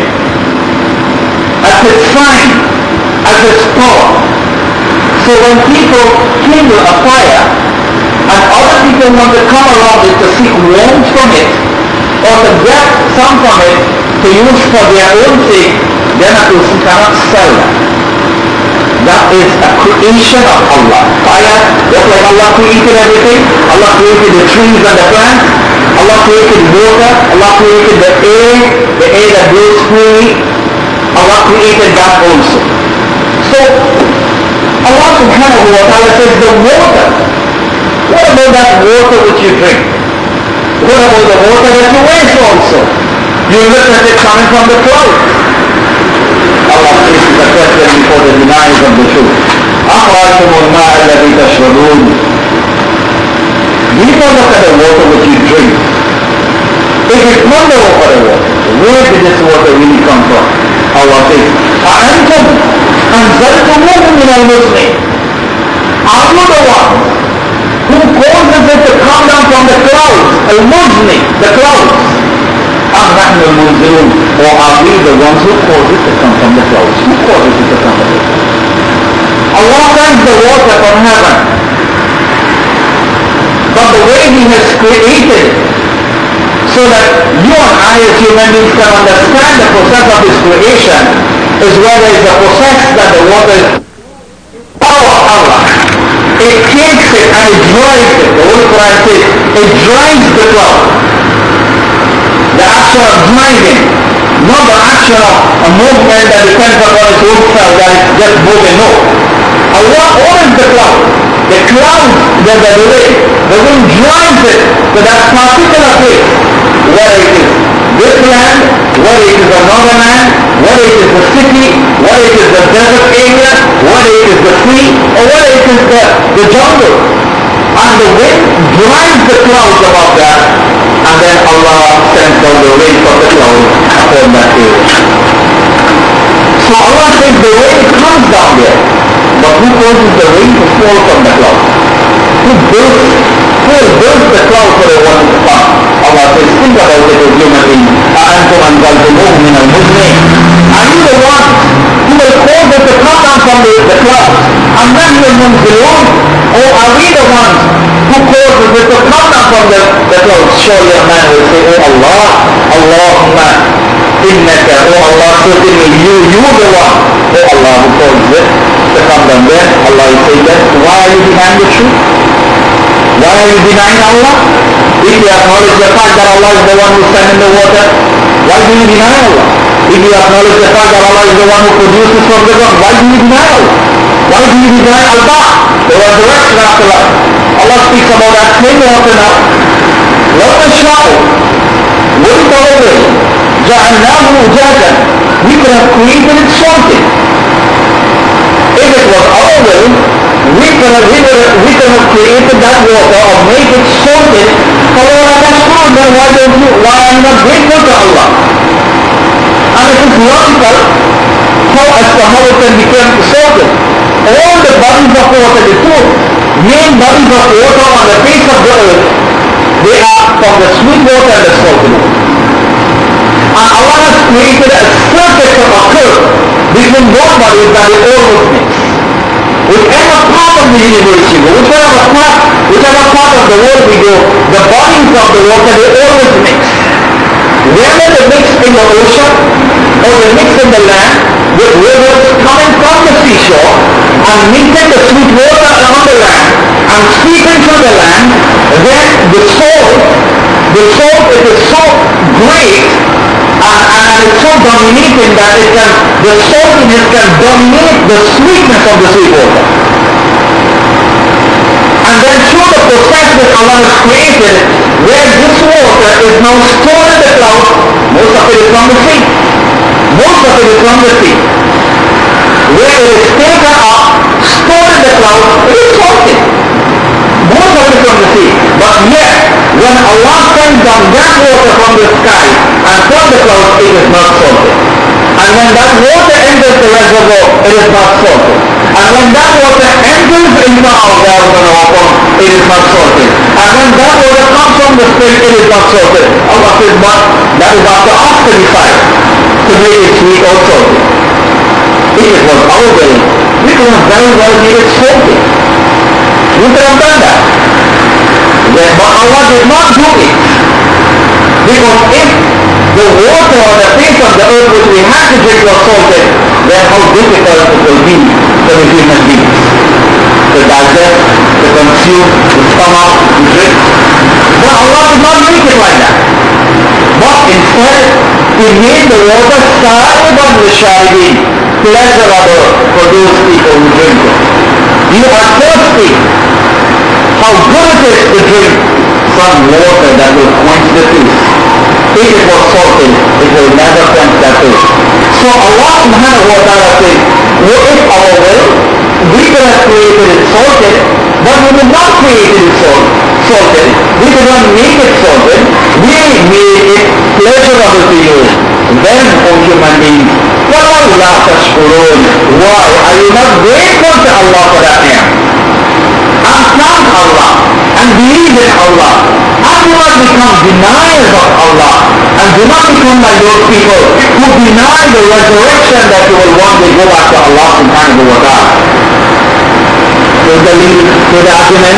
As a sign, as a power. So when people kindle a fire, and other people want to come around it to seek warmth from it, or to get some from it to use for their own sake, then a person cannot sell that. That is a creation of Allah. Fire, just like Allah created everything, Allah created the trees and the plants, Allah created water, Allah created the air, the air that blows free, Allah created that also. So, Allah subhanahu wa ta'ala says the water. What about that water which you drink? What about the water that you waste also? You look at it coming from the clouds. Allah faces the question before the deniers of the truth. أَخْرَجْتُمُ الْمَاءَ الَّذِي تَشْرَبُونَ. You don't look at the water which you drink. If it's not the water, where did this water really come from? Allah says, أَأَنْتُمْ أَنزَلْتُمُوهُ مِنَ الْمُزْنِ. Are you the one who causes it to come down from the clouds? Al-Muzni, the clouds. أَمْ نَحْنُ الْمُنزِلُونَ. Or are we the ones who cause it to come from the clouds? Who causes it to come from the clouds? Allah sends the water from heaven. But the way He has created so that you and I as human beings can understand the process of His creation is where there is a process that the water is power of Allah. It takes it and it dries it. The Holy Quran says it dries the cloud. The action of driving, not the action of a movement that depends upon its own self, that is just moving. No. Allah owns the cloud. The cloud, the, the, the wind, the wind drives it to that particular place, whether it is this land, whether it is another land, whether it is the city, whether it is the desert area, whether it is the sea, or whether it is the, the jungle. And the wind drives the clouds above that, and then Allah sends down the rain from the clouds upon that area. So Allah says the rain comes down there, but who causes the rain to fall from the clouds? who built, who will build the cloud for a one to come? Allah says, think about it, O human being. أَأَنْتُمْ أَنْزَلْتُمُوهُ مِنَ الْمُزْنِ. Are you the one who will cause it to come down from the, the clouds? And then you will belong? Or are we the ones who causes it to come down from the, the clouds? Surely a man will say, Oh Allah, Allahumma innaka, oh Allah, certainly you, you the one, oh Allah, who causes it to come down. Then Allah will say, then why are you behind the truth? Why are you denying Allah? If you acknowledge the fact that Allah is the one who sent in the water, why do you deny Allah? If you acknowledge the fact that Allah is the one who produces from the ground, why do you deny Allah? Why do you deny Allah? The resurrection after life. Allah speaks about that same water now. لو نشاء ولتغير جعلناه أجاجا. We could have created it salted. If it was our will, we could have, we could have, we could have created that water or made it salted. However, that's true, then why don't you, why are you not grateful to Allah? And it is logical how as to how it can become salted. All the bodies of water, the two main bodies of water on the face of the earth, they are from the sweet water and the salty water. And Allah has created a circuit to occur between both bodies that they always mix. Whichever part of the universe you go, whichever part, whichever part of the world we go, the bodies of the water, they always mix. Whether they mix in the ocean or they mix in the land, with rivers coming from the seashore and mixing the sweet water on the land and sweeping through the land, then the salt, the salt it is so great and, and it's so dominating that it can, the saltiness can dominate the sweetness of the sweet water. And then through the process that Allah has created, where this water is now stored in the clouds, most of it is from the sea. Most of it is from the sea. Where it is taken up, stored in the clouds, it is salted. Most of it is from the sea. But yet, when Allah sends down that water from the sky and from the clouds, it is not salted. And when that water enters the reservoir, it is not salted. And when that water enters into our garden, it is not salted. And when that water comes from the spring, it is not salted. Allah says, but that is after us to decide to make it sweet or salted. If it was our will, we could have very well made it salted. We could have done that. Yes, but Allah did not do it. Because if the water on the face of the earth which we had to drink was salted, then how difficult it will be for the human beings to digest, to consume, to stomach, to drink. But Allah did not make it like that. But instead, He made the water sariban lisharibin, pleasurable for those people who drink it. You are thirsty. How good it is to drink some water that will quench the thirst. If it was salted, it will never quench that thirst. So Allah subhanahu wa ta'ala says, what if our will, we could have created it salted, but we did not create it salt, salted, we did not make it salted, we made it pleasurable to you. Then, O human beings, فَلَوْلَا تَشْكُرُونَ, why are you not grateful to Allah for that ni'mah? And thank Allah, and believe in Allah, and do not become deniers of Allah, and do not become like those people who deny the resurrection that you will one day go back to Allah subhanahu wa ta'ala. So the link to the argument,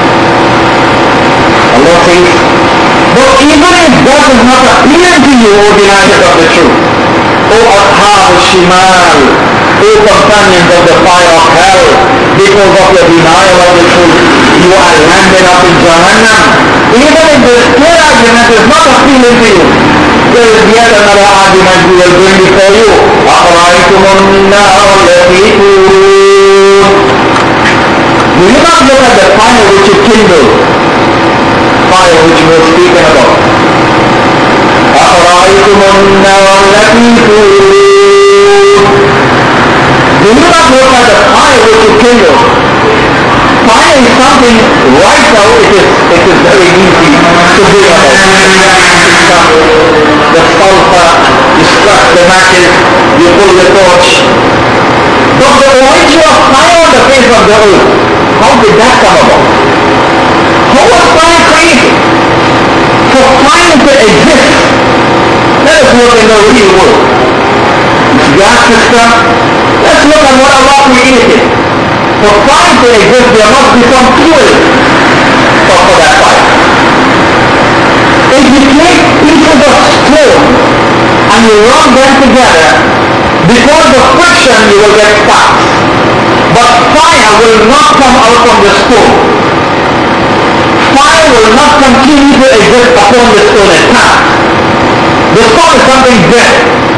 Allah says, but even if that does not appear to you, O deniers of the truth, O Ashab al-Shimal, O companions of the fire of hell, because of your denial of the truth, you are landed up in Jahannam. Even if the clear argument is not appealing to you, there is yet another argument we will bring before you. أَفَرَأَيْتُمُ النَّارَ الَّتِي تُورُونَ. Do you not look at the fire which you kindled? Fire which we were speaking about. أَفَرَأَيْتُمُ النَّارَ الَّتِي تُورُونَ. Do you not look at the fire which you kindle? Fire is something right now, it is, it is very easy to bring about. The sulfur, you strike the matches, you pull the torch. But the origin of fire on the face of the earth, how did that come about? in the real world. This gas system, let's look at what Allah created. For fire to exist, there must be some fuel for, for that fire. If you take pieces of stone and you rub them together, because of friction you will get sparks. But fire will not come out from the stone. Fire will not continue to exist upon the stone and time. The stone is something dead.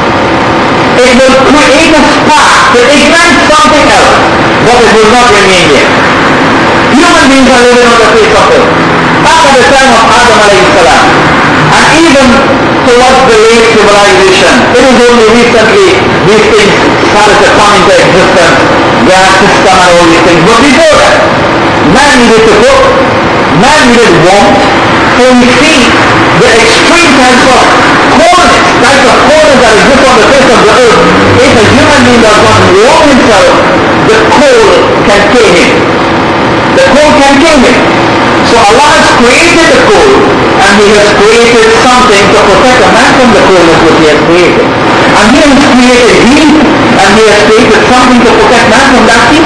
It will create a spark to ignite something else, but it will not remain there. Human beings are living on the face of earth. Back at the time of Adam alayhi salam, and even towards the late civilization, it is only recently these things started to come into existence, gas system and all these things. But before that, man needed to cook, man needed warmth. So we see the extreme types of coldness, types of coldness that exist on the face of the earth. If a human being does not warm himself, the cold can kill him. The cold can kill him. So Allah has created the cold, and He has created something to protect a man from the coldness which He has created. And He has created heat, and He has created something to protect man from that heat.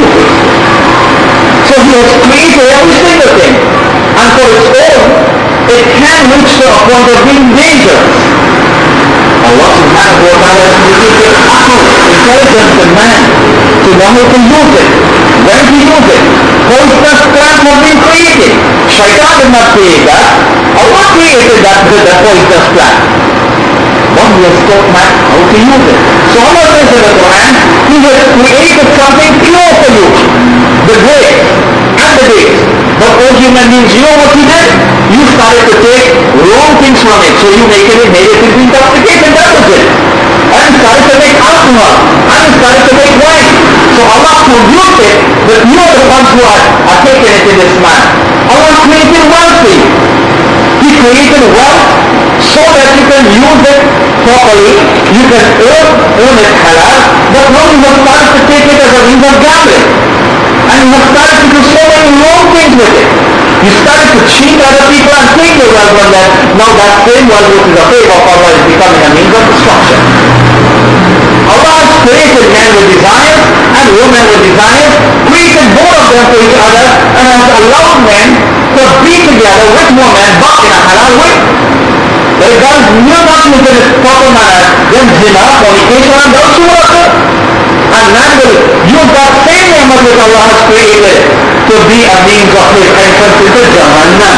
So He has created every single thing, and for its own, it can reach to a point of being dangerous. Allah subhanahu wa ta'ala has created akal, intelligence in man, to know how to use it, when to use it. Poisonous plants have been created. Shaitan did not create that. Allah created that, that poisonous plant. But He has taught man how to use it. So Allah says in the Quran, He has created something pure for you. The grapes and the dates. But all human beings, you know what He did? You started to take wrong things from it. So you make it, made it into intoxication, that was it. And started to make alcohol. And started to make wine. So Allah produced it, but you are the ones who are, are taking it in this manner. Allah created wealth for you. He created wealth so that you can use it properly, you can earn, earn it halal, but now you have started to take it as a means of gambling. And you have started to do so many wrong things with it. You started to cheat other people and take the wealth from them. Now that same wealth which is a favor of Allah is becoming a means of destruction. Allah has created men with desires and women with desires, created both of them for each other, and has allowed men to be together with women but in a halal way. But if God will not use it in its proper manner, then zina, fornication, and those who occur. And man will use that same ni'mat which Allah has created to be a means of his entrance into Jahannam.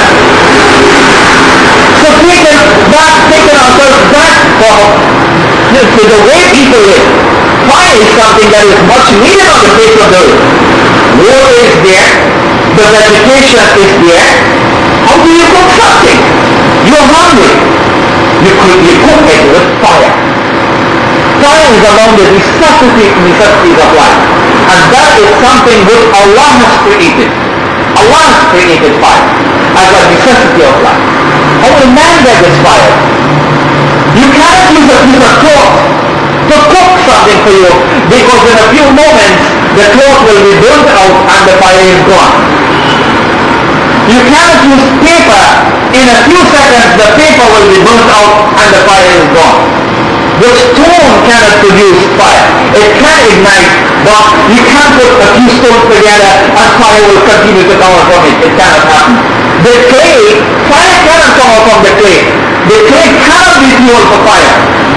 So taking back, taking ourselves back from to the way people live. Fire is something that is much needed on the face of the earth. Water is there, the vegetation is there. How do you cook something? You're hungry. You cook, you cook it with fire. Fire is among the necessities, necessities of life. And that is something which Allah has created. Allah has created fire as a necessity of life. How will man get this fire? You cannot use a piece of cloth to cook something for you, because in a few moments the cloth will be burnt out and the fire is gone. You cannot use paper. In a few seconds the paper will be burnt out and the fire is gone. The stone cannot produce fire. It can ignite, but you can't put a few stones together and fire will continue to come out from it. It cannot happen. The clay, fire cannot come out from the clay. The clay cannot be fuel for fire.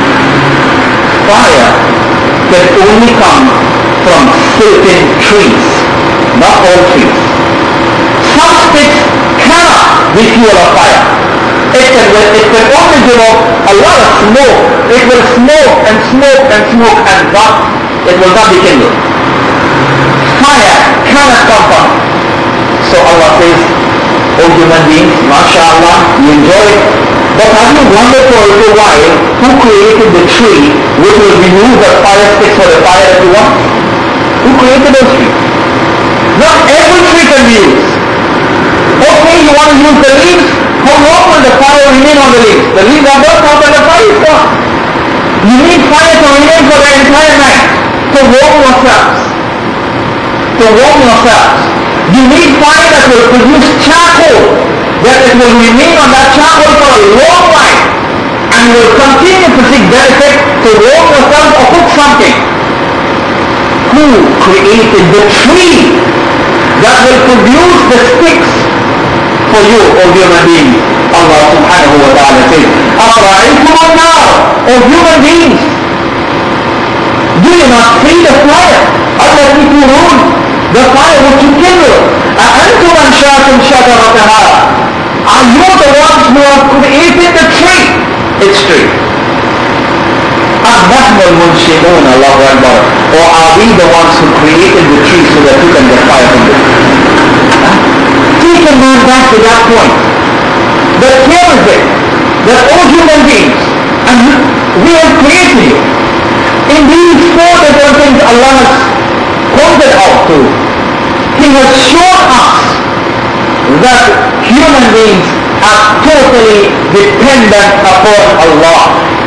Fire can only come from certain trees, not all trees. Some sticks cannot be fuel of fire. It can, it can only give off a lot of smoke. It will smoke and smoke and smoke and not, it will not be kindled. Fire cannot come from. So Allah says, O human beings, mashallah, you enjoy it. But have you wondered for a little while who created the tree which will remove the fire sticks for the fire that you want? Who created those trees? Not every tree can be used. Okay, you want to use the leaves? How long will the fire remain on the leaves? The leaves are burnt out and the fire is gone. You need fire to remain for the entire night, to warm yourselves. To warm yourselves. You need fire that will produce charcoal, that it will remain on that charcoal for a long time. And and you will continue to seek benefit to roam yourself or cook something. Who created the tree that will produce the sticks for you, O human beings? Allah subhanahu wa ta'ala says, أَفْرَأَيْتُمُ النَّارَ, O human beings, do you not see the fire? الَّتِي تُورُونَ, the fire which you kindle. أَأَنْتُمْ أَنشَأْتُمْ شَجَرَتَهَا, are you the ones who have created the tree? Its tree. أَمْ نَحْنُ الْمُنْشِئُونَ, Allahu Akbar, or are we the ones who created the tree so that you can get fire from it? Huh? Take a man back to that point. That here is it, that all human beings, and we have created you. In these four different things Allah has pointed out to, He has shown us that human beings are totally dependent upon Allah.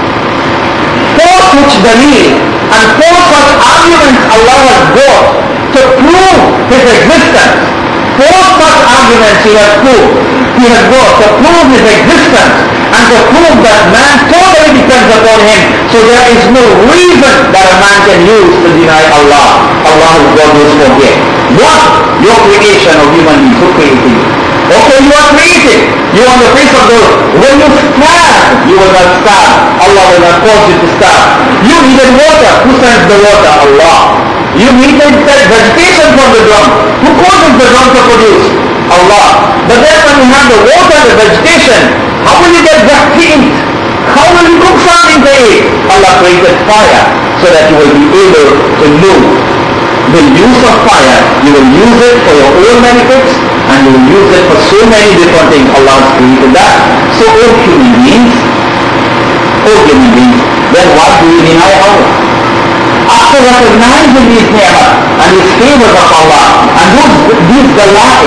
For such dalil and for such arguments Allah has brought to prove His existence. For such arguments He has proved, He has brought to prove His existence and to prove that man totally depends upon Him. So there is no reason that a man can use to deny Allah. Allah has brought this from here. One, your creation of human beings. Who created you? Okay, you are created. You are on the face of the earth. When you starve, you will not starve. Allah will not cause you to starve. You needed water. Who sends the water? Allah. You needed vegetation from the ground. Who causes the ground to produce? Allah. But then when you have the water, the vegetation, how will you get that to eat? How will you cook something to eat? Allah created fire so that you will be able to know the use of fire. You will use it for your own benefits and you will use it for so many different things. Allah has created that. So all human beings, all human beings, then what do you deny Allah? After recognizing these ni'mah and these favors of Allah and those, these delight,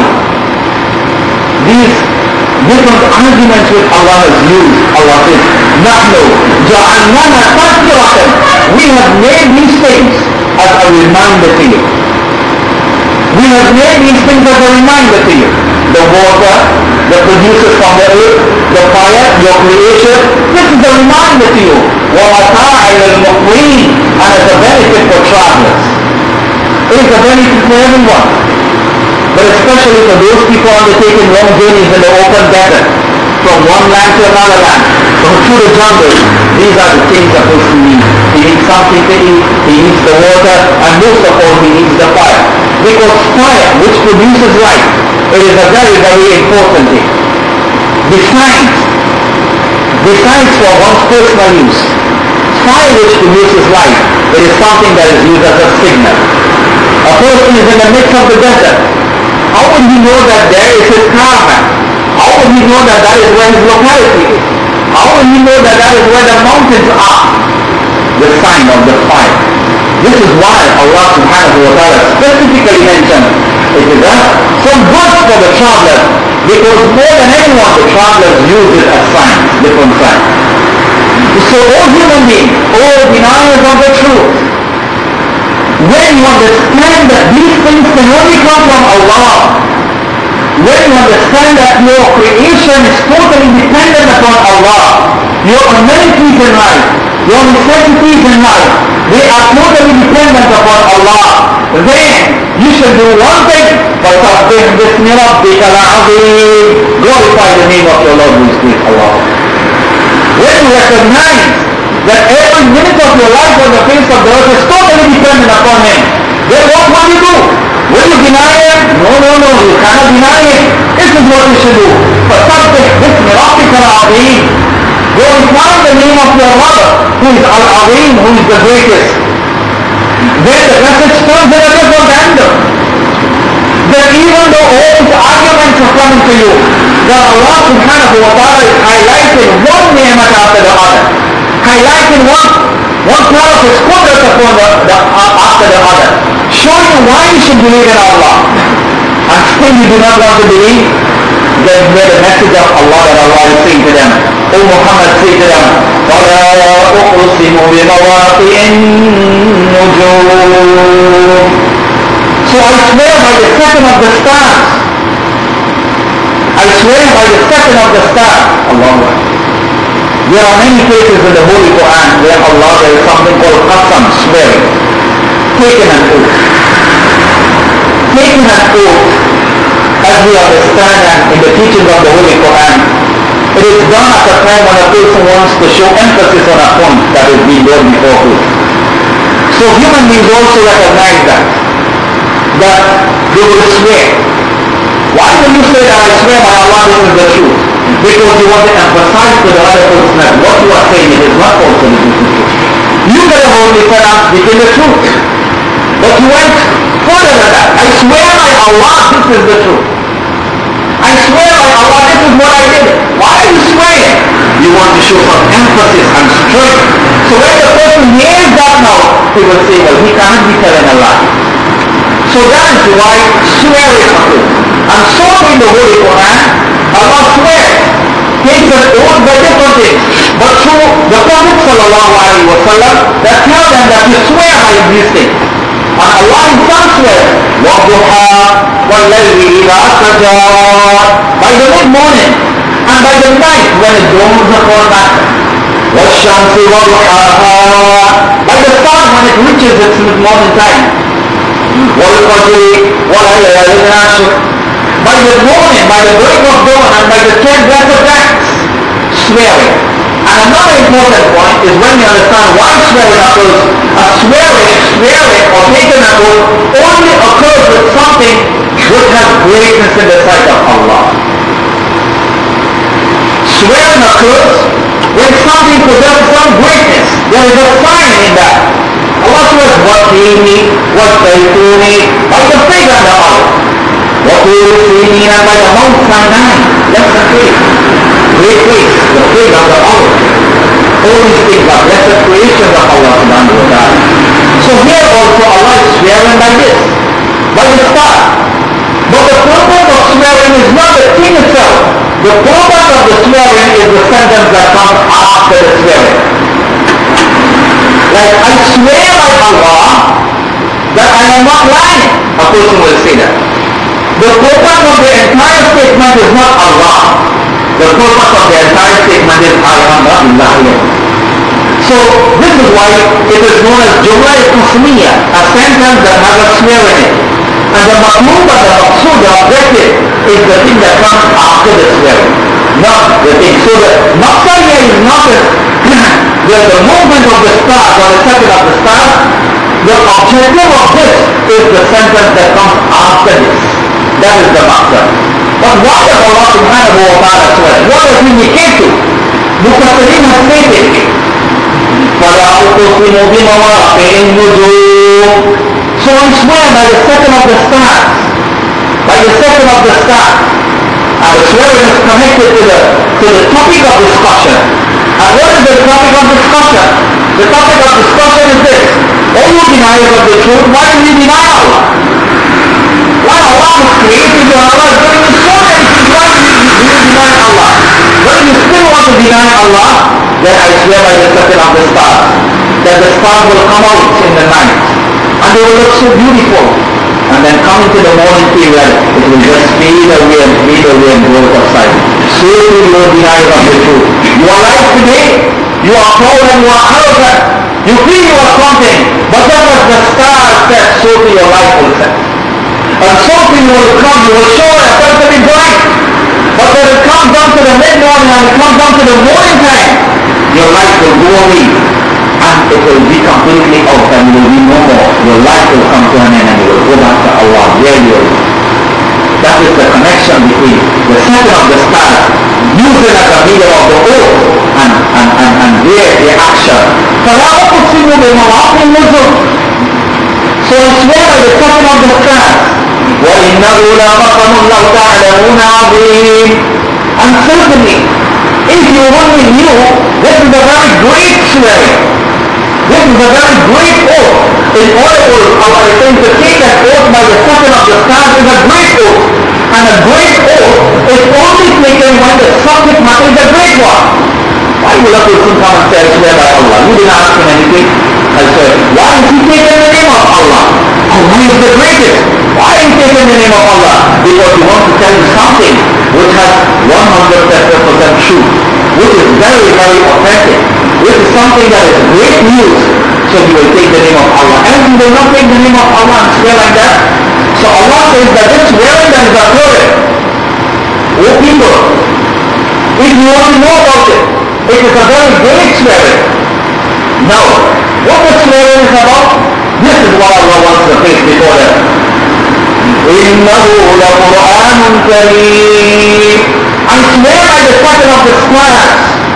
these different arguments which Allah has used, Allah says, نَحْنُ جَعَلْنَاهَا تَذْكِرَةً, we have made these things as a reminder to you. We have made these things as a reminder to you. The water, the producers from the earth, the fire, your creation, this is a reminder to you. وَمَتَاعًا لِلْمُقْوِينَ, and it's a benefit for travelers. It is a benefit for everyone. But especially for those people undertaking long journeys in the open desert, from one land to another land, from through the jungle. These are the things a person needs. He needs something to eat, he needs the water, and most of all he needs the fire. Because fire, which produces life, it is a very, very important thing. Besides, besides for one's personal use, fire which produces life, it is something that is used as a signal. A person is in the midst of the desert. How would he know that there is his caravan? How would he know that that is where his locality is? How would he know that that is where the mountains are? The sign of the fire. This is why Allah subhanahu wa ta'ala specifically mentioned it is a, some goods for the travelers, because more than anyone the travelers use it as signs, different signs. So all human beings, all deniers of the truth, when you understand that these things can only come from Allah, when you understand that your creation is totally dependent upon Allah, your amenities in life, your necessities in life, they are totally dependent upon Allah, then you should do one thing, فَسَبِّحْ بِسْمِ رَبِّكَ الْعَظِيمِ, glorify the name of your Lord who is great, Allah. When you recognize that every minute of your life on the face of the earth is totally dependent upon Him, then what will you do? Will you deny Him? No, no, no, you cannot deny Him. This is what you should do. فَسَبِّحْ بِسْمِ رَبِّكَ الْعَظِيمِ, glorify the name of your Lord who is Al-Azim, who is the greatest. Then the message turns in a different angle. That even though all these arguments are coming to you, that Allah subhanahu wa ta'ala is highlighting one ni'mat after the other, highlighting one, one part of His qudrat upon the, the, uh, after the other, showing you why you should believe in Allah, and still you do not want to believe, then hear the message of Allah that Allah is saying to them. O Muhammad, say to them, فَلَا أُقْسِمُ بِمَوَاقِعِ النُّجُومِ, so I swear by the second of the stars, I swear by the second of the stars, Allah, There are many places in the Holy Quran where Allah, there is something called qasam, swearing. Taken an oath. Taken an oath, as we understand and in the teachings of the Holy Quran, it is done at a time when a person wants to show emphasis on a point that is being done before him. So human beings also recognize that, that they will swear. Why do you say that I swear by Allah this is the truth? Because you want to emphasize to the other person that what you are saying is not also the truth. You could have only said I'm speaking the truth. But you went further than that. I swear by Allah this is the truth. I swear by Allah this is what I did. Why are you swearing? You want to show some emphasis and strength. So when the person hears that now, he will say, well, he cannot be telling a lie. So that is why swearing occurs. And so in the Holy Quran, Allah swears, takes an oath by different things. But through the Prophet sallallahu alaihi wasallam, that tell them that you swear by these things. And Allah himself swears, وَالضُّحَى وَاللَّيْلِ إِذَا سَجَى, by the mid-morning and by the night when it dawns upon night. وَالشَّمْسِ وَضُحَاهَا, by the sun when it reaches its mid-morning time. وَالْفَجْرِ وَالْلَيَالِ الْعَشْرِ, by the morning, by the break of dawn, and by the ten blessed nights, swearing. And another important point is when you understand why swearing occurs. A swearing, swearing, or taking an oath only occurs with something which has greatness in the sight of Allah. Swearing occurs when something possesses some greatness. There is a sign in that. Allah swears, وَالتِّينِ وَالزَّيْتُونِ, by the fig and the olive. وَطُورِ سِينِينَ, by the Mount Sinai. That's the fig. Great place, the fig and the olive. All these things are blessed creations of Allah subhanahu wa ta'ala. So here also Allah is swearing by this, by the star. But the purpose of swearing is not the thing itself. The purpose of the swearing is the sentence that comes after the swearing. Like, I swear by Allah that I am not lying. A person will say that. The purpose of the entire statement is not Allah. The purpose of the entire statement is I am not lying. So this is why it is known as Jumla Qasmiya, a sentence that has a swear in it. And the maqloop, the maqsood, the objective is the thing that comes after the swearing, not the thing. So the maqsad here is not the, the, the movement of the stars or the setting of the stars. The objective of this is the sentence that comes after this. That is the maqsad. But why does Allah subhanahu wa ta'ala swear? What does he indicate to? Mufassirin has stated, فَلَا أُقْسِمُ بِمَوَاقِعِ النُّجُومِ, so I swear by the second of the stars, by the second of the stars. And the swearing is connected to the, to the topic of discussion. And what is the topic of discussion? The topic of discussion is this: all you deniers of the truth, why do you deny Allah? Why Allah has created you and Allah is doing you so many things, why do you, do you deny Allah? When you still want to deny Allah, then I swear by the second of the stars, that the stars will come out in the night, and they will look so beautiful, and then come into the morning period, it will just fade away and fade away and go outside. So you are deniers of the truth. You are alive today, you are proud and you are arrogant, you feel you are something, but just as the stars set, so to your life will set. And something will come, you will show yourself to be bright. But when it comes down to the mid-morning and it comes down to the morning time, your life will go away and it will be completely out and you will be no more. Your life will come to an end and you will go back to Allah. Where you are. That is the connection between the center of the stars, using as a medium of the oath and, and, and, and their, their action. فَلَا أُقْسِمُ بِمَوَاقِعِ النُّجُومِ, so I swear by the second of the stars. وَإِنَّهُ لَقَسَمٌ لَوْ تَعْلَمُونَ عَظِيمٌ, and certainly, if you only knew, this is a very great swearing. This is a very great oath. In order for our attempt to take that oath by the second of the stars is a great oath. And a great oath is only taken when the subject matter is a great one. Why will a person come and say, I swear by Allah? You didn't ask him anything. I said, why is he taking the name of Allah? Allah is the greatest. Why are you taking the name of Allah? Because he wants to tell you something which has one hundred percent truth, which is very very, very authentic. This is something that is great news. So you will take the name of Allah. And you will not take the name of Allah and swear like that. So Allah says that this swearing that is occurring, O people, if you want to know about it, it is a very great swearing. Now, what the swearing is about, this is what Allah wants to face before them. إِنَّهُ لَقُرْآنٌ كَرِيمٌ. I swear by the second of the stars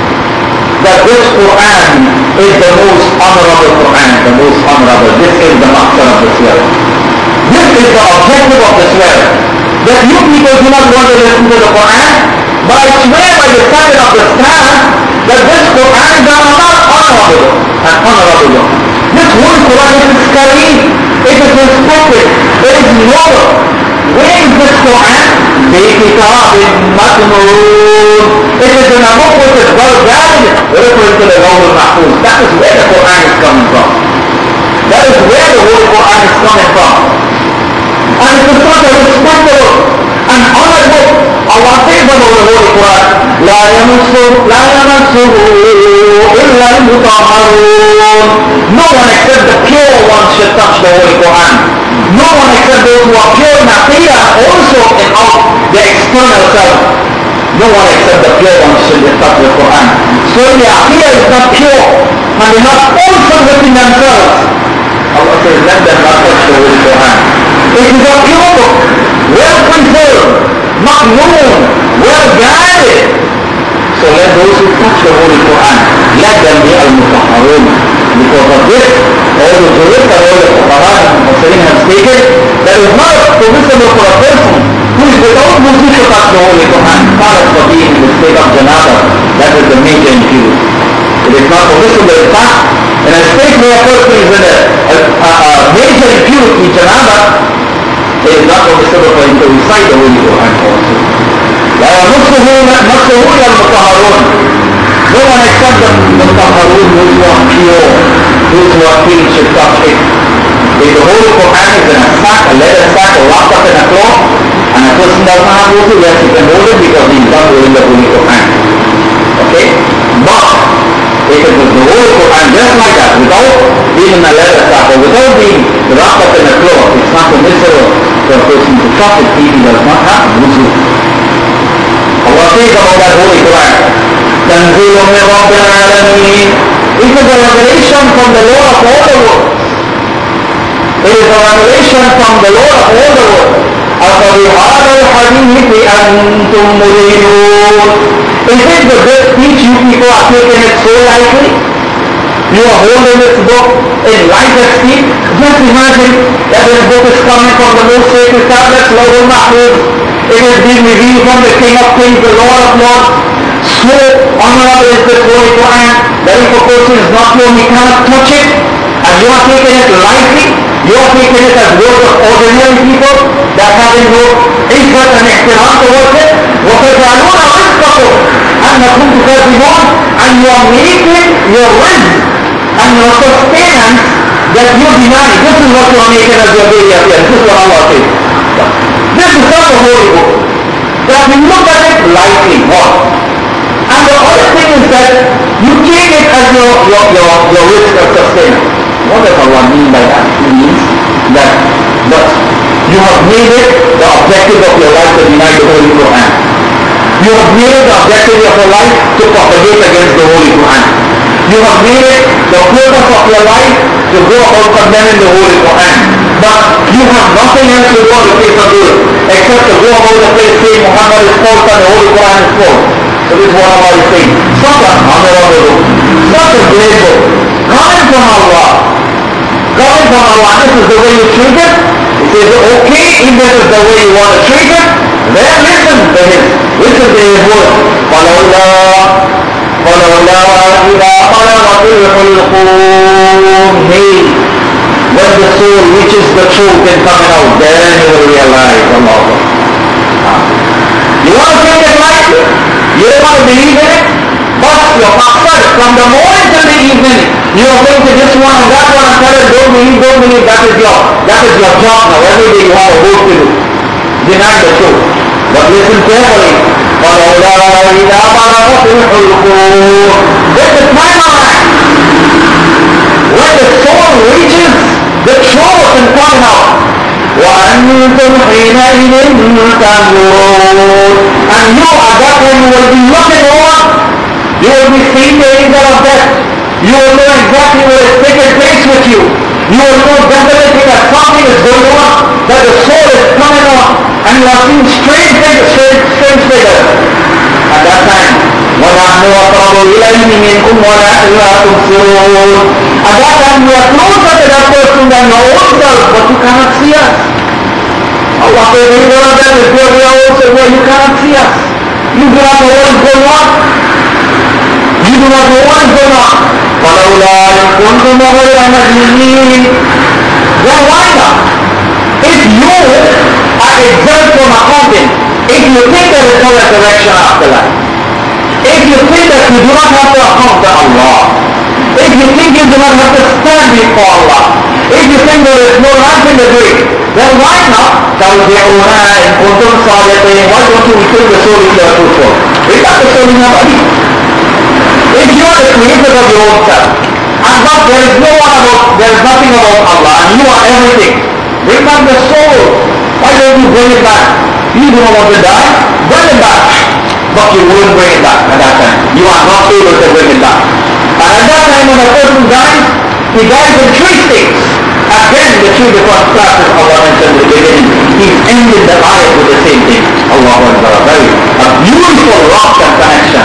that this Quran is the most honorable Quran, the most honorable. This is the master of the swear. This is the objective of the swear. That you people do not want to listen to the Quran, but I swear by the second of the stars that this Quran is not honorable and honorable. This whole Quran is Kareem. It is respected. It is noble. Where is this Quran? بِكِتَابٍ مَكْنُونٍ. It is in a book which is well guarded, referring to the Lawh al-Mahfuz. That is where the Quran is coming from. That is where the whole Quran is coming from. And it is such a respectable and honored book. Allah says about the Holy Quran, لَا يَمَسُّهُ لَا يَمَسُّهُ إِلَّا الْمُطَهَّرُونَ. No one except the pure ones should touch the Holy Quran. No one except those who are pure in Aqidah, also in all the external self. No one except the pure ones should touch the Quran. So the Aqidah is not pure, and they are not also within themselves. Allah says, let them not touch the Holy Quran. It is a pure book, well preserved, not known, well guided. So let those who touch the Holy Quran, let them be al-mutahharun. Because of this, all the jurists and all the fuqaha and Muslims have stated that it is not permissible for a person who is without wudu to touch the Holy Quran, part for being in the state of janaba. That is the major impurity. It is not permissible. In fact, in a state where a person is in a, a, a, a major impurity, janaba, it is not permissible for him to recite the Holy Quran also. لا يمسه مسه إلا المطهرون. No one except the mutahharun, those who are pure, those who are clean should touch it. If the Holy Quran is in a sack, a leather sack, or wrapped up in a cloth, and a person does not have wudu, yes, he can hold it because he is done holding the Holy Quran. Okay? But if it was the Holy Quran just like that, without being in a leather sack, or without being wrapped up in a cloth, it's not permissible for a person to touch it if he does not have wudu. Allah says about that Holy Quran, تنزيل من رب العالمين. It is a revelation from the Lord of all the world. It is a revelation from the Lord of all the world. أَفَبِهَذَا الْحَدِيثِ أَنْتُمْ مُدْهِنُونَ. Is it the good speech you people are taking it so lightly? You are holding this book in light esteem. Just imagine that this book is coming from the most sacred tablets, Lawh al-Mahfuz. It is being revealed from the King of Kings, the Lord of Lords. So honorable is this Holy Quran that if a person is not pure, he cannot touch it. And you are taking it lightly. You are taking it as words of ordinary people that having no interest and ihtiram towards it. وَتَجْعَلُونَ رِزْقَكُمْ أَنَّكُمْ تُكَذِّبُونَ. And you are making your rizq and your sustenance that you deny. This is what you are making as your daily affairs. This is what Allah says. This is not the Holy Book. That we look at it lightly. What? And the other thing is that you take it as your, your, your, your risk of sustenance. What does Allah mean by that? It means that, that you have made it the objective of your life to deny the Holy Quran. You have made it the objective of your life to propagate against the Holy Quran. You have made it the purpose of your life to go about condemning the Holy Quran. But you have nothing else to do on the face of the earth except to go about the place saying Muhammad is false and the Holy Quran is false. So this is what Allah is saying. Such a honorable book, such a great book, coming from Allah, coming from Allah, this is the way you treat it. He says, okay, if this is the way you want to treat it, then listen to his, listen to his word. فَلَوْلَا فَلَوْلَا إِذَا بَلَغَتِ الْحُلْقُومِ. Hey, when the soul reaches the truth in coming out, then you will realize Allah. You want to take it lightly? You don't want to believe in it? But your pastor, from the morning till the evening, you are going to this one and that one and tell us, don't believe, don't believe, that is your, that is your job now. Every day you have a work to do. Deny the truth. But listen carefully. ولولا إذا بلغت الحلقوم. This is my mind. When the soul reaches the truth and coming out, وأنتم حينئذ تنظرون. And you at that time will be looking over. You will be seeing the angel of death. You will know exactly what is taking place with you. You will know definitely that something is going on, that the soul is coming on, and you are seeing strange things, strange, strange figures. At that time, وَنَحْنُ أَقْرَبُ إِلَيْهِ مِنْكُمْ وَلَكِنْ لَا تُبْصِرُونَ. At that time, we are closer to that person than your own self, but you cannot see us. Allah says, every one of them is where we are also, where you cannot see us. You do not know what is going on. You do not know what is going on. فَلَوْلَا إِن كُنتُمْ غَيْرَ مَدِينِينَ. Then why not? If you are exempt from accounting, if you think there is no resurrection after life, if you think that you do not have to account to Allah, if you think you do not have to stand before Allah, if you think there is no life in the grave, then why not? تَرْجِعُونَ إِن كُنتُمْ صَادِقِينَ. Why don't you return the soul if you are truthful? Return the soul in your body. If you are the creator of your own self, and but there is no one about, there is nothing about Allah, and you are everything, bring back the soul. Why don't you bring it back? You do not want to die, bring it back. But you wouldn't bring it back at that time. You are not able to bring it back. And at that time when a person dies, he dies in three states. Again, the three different classes Allah mentioned in the beginning. He's ended the ayat with the same thing. Allahu Akbar. Very a beautiful rock and connection.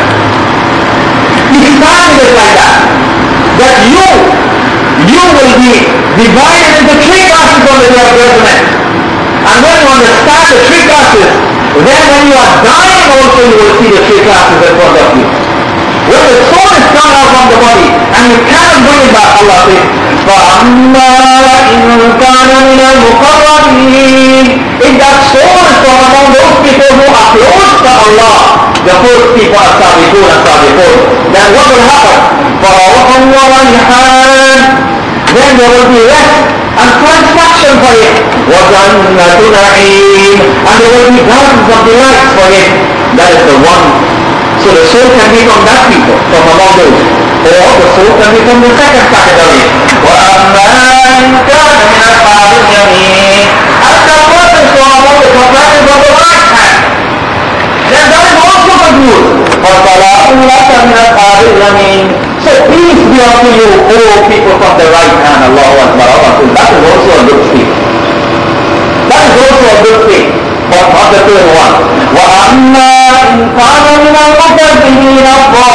He started it like that. That you, you will be divided into three classes on the day of judgment. And when you understand the three classes, then when you are dying also you will see the three classes in front of you. When the soul is coming out from the body and you cannot bring it back, Allah says, فَأَمَّا إِنْ كَانَ مِنَ الْمُقَرَّبِينَ. If that soul is from among those people who are close to Allah, the first people are Sabiqun and Sabiqun, then what will happen? فَرَوْحٌ وَرَيْحَانٌ. Then there will be rest and satisfaction for him. وَجَنَّةُ نَعِيمٍ. And there will be gardens of delights for him. That is the one. So the soul can be from that people, from among those. Or the soul can be from the second category. وَأَمَّا إِنْ كَانَ مِنَ أَصْحَابِ الْيَمِينِ. And that person is from among the companions of the right hand. Then that is also good news. فَصَلَاةٌ لَكَ مِنَ أَصْحَابِ الْيَمِينِ. So peace be unto you, O people from the right hand. Allahu Akbar. That is also a good thing. That is also a good thing. But not the third one. وَأَمَّا إِنْ كَانَ مِنَ الْمُكَذِّبِينَ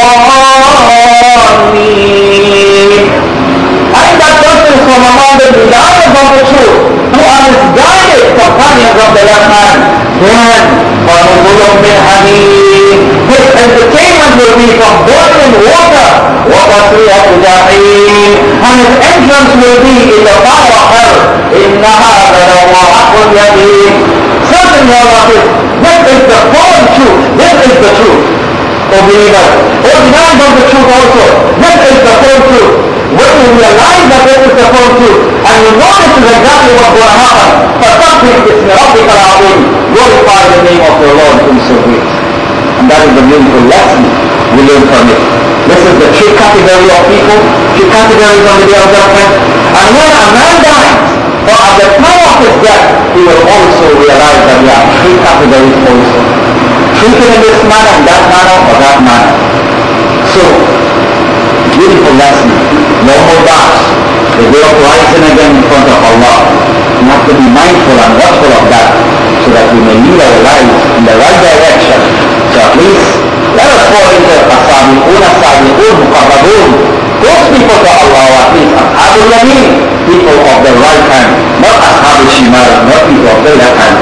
الضَّالِّينَ. And that person is from among the deniers of the truth, who are misguided companions of the left hand. Then, فَنُزُلٌ مِّنْ حَمِيمٍ. His entertainment will be from boiling water. وَتَصْلِيَةُ جَحِيمٍ. And his entrance will be in the fire of hell. إِنَّ هَٰذَا لَهُوَ حَقُّ الْيَقِينِ. Certainly Allah says, this is the full truth. This is the truth. O believers, O deniers of the truth also, this is the full truth. When you realize that this is the full truth, and you know this is exactly what's going to happen, for something is miracle al-azim, glorify the name of your Lord who is so great. And that is the beautiful lesson we learn from it. This is the three category of people, three categories on the day of judgment. And when a man dies, or at the time of his death, he will also realize that there are three categories also. Treated in this manner, in that manner, or that manner. So, beautiful lesson. No more doubts. The day of rising again in front of Allah. We have to be mindful and watchful of that, so that we may lead our lives in the right direction. So at least, let us fall into as-sabiqun, as-sabiqun, muqarrabun. Those people to Allah, or at least ashabul yamin, people of the right hand, not ashabul shimal, not people of the left hand.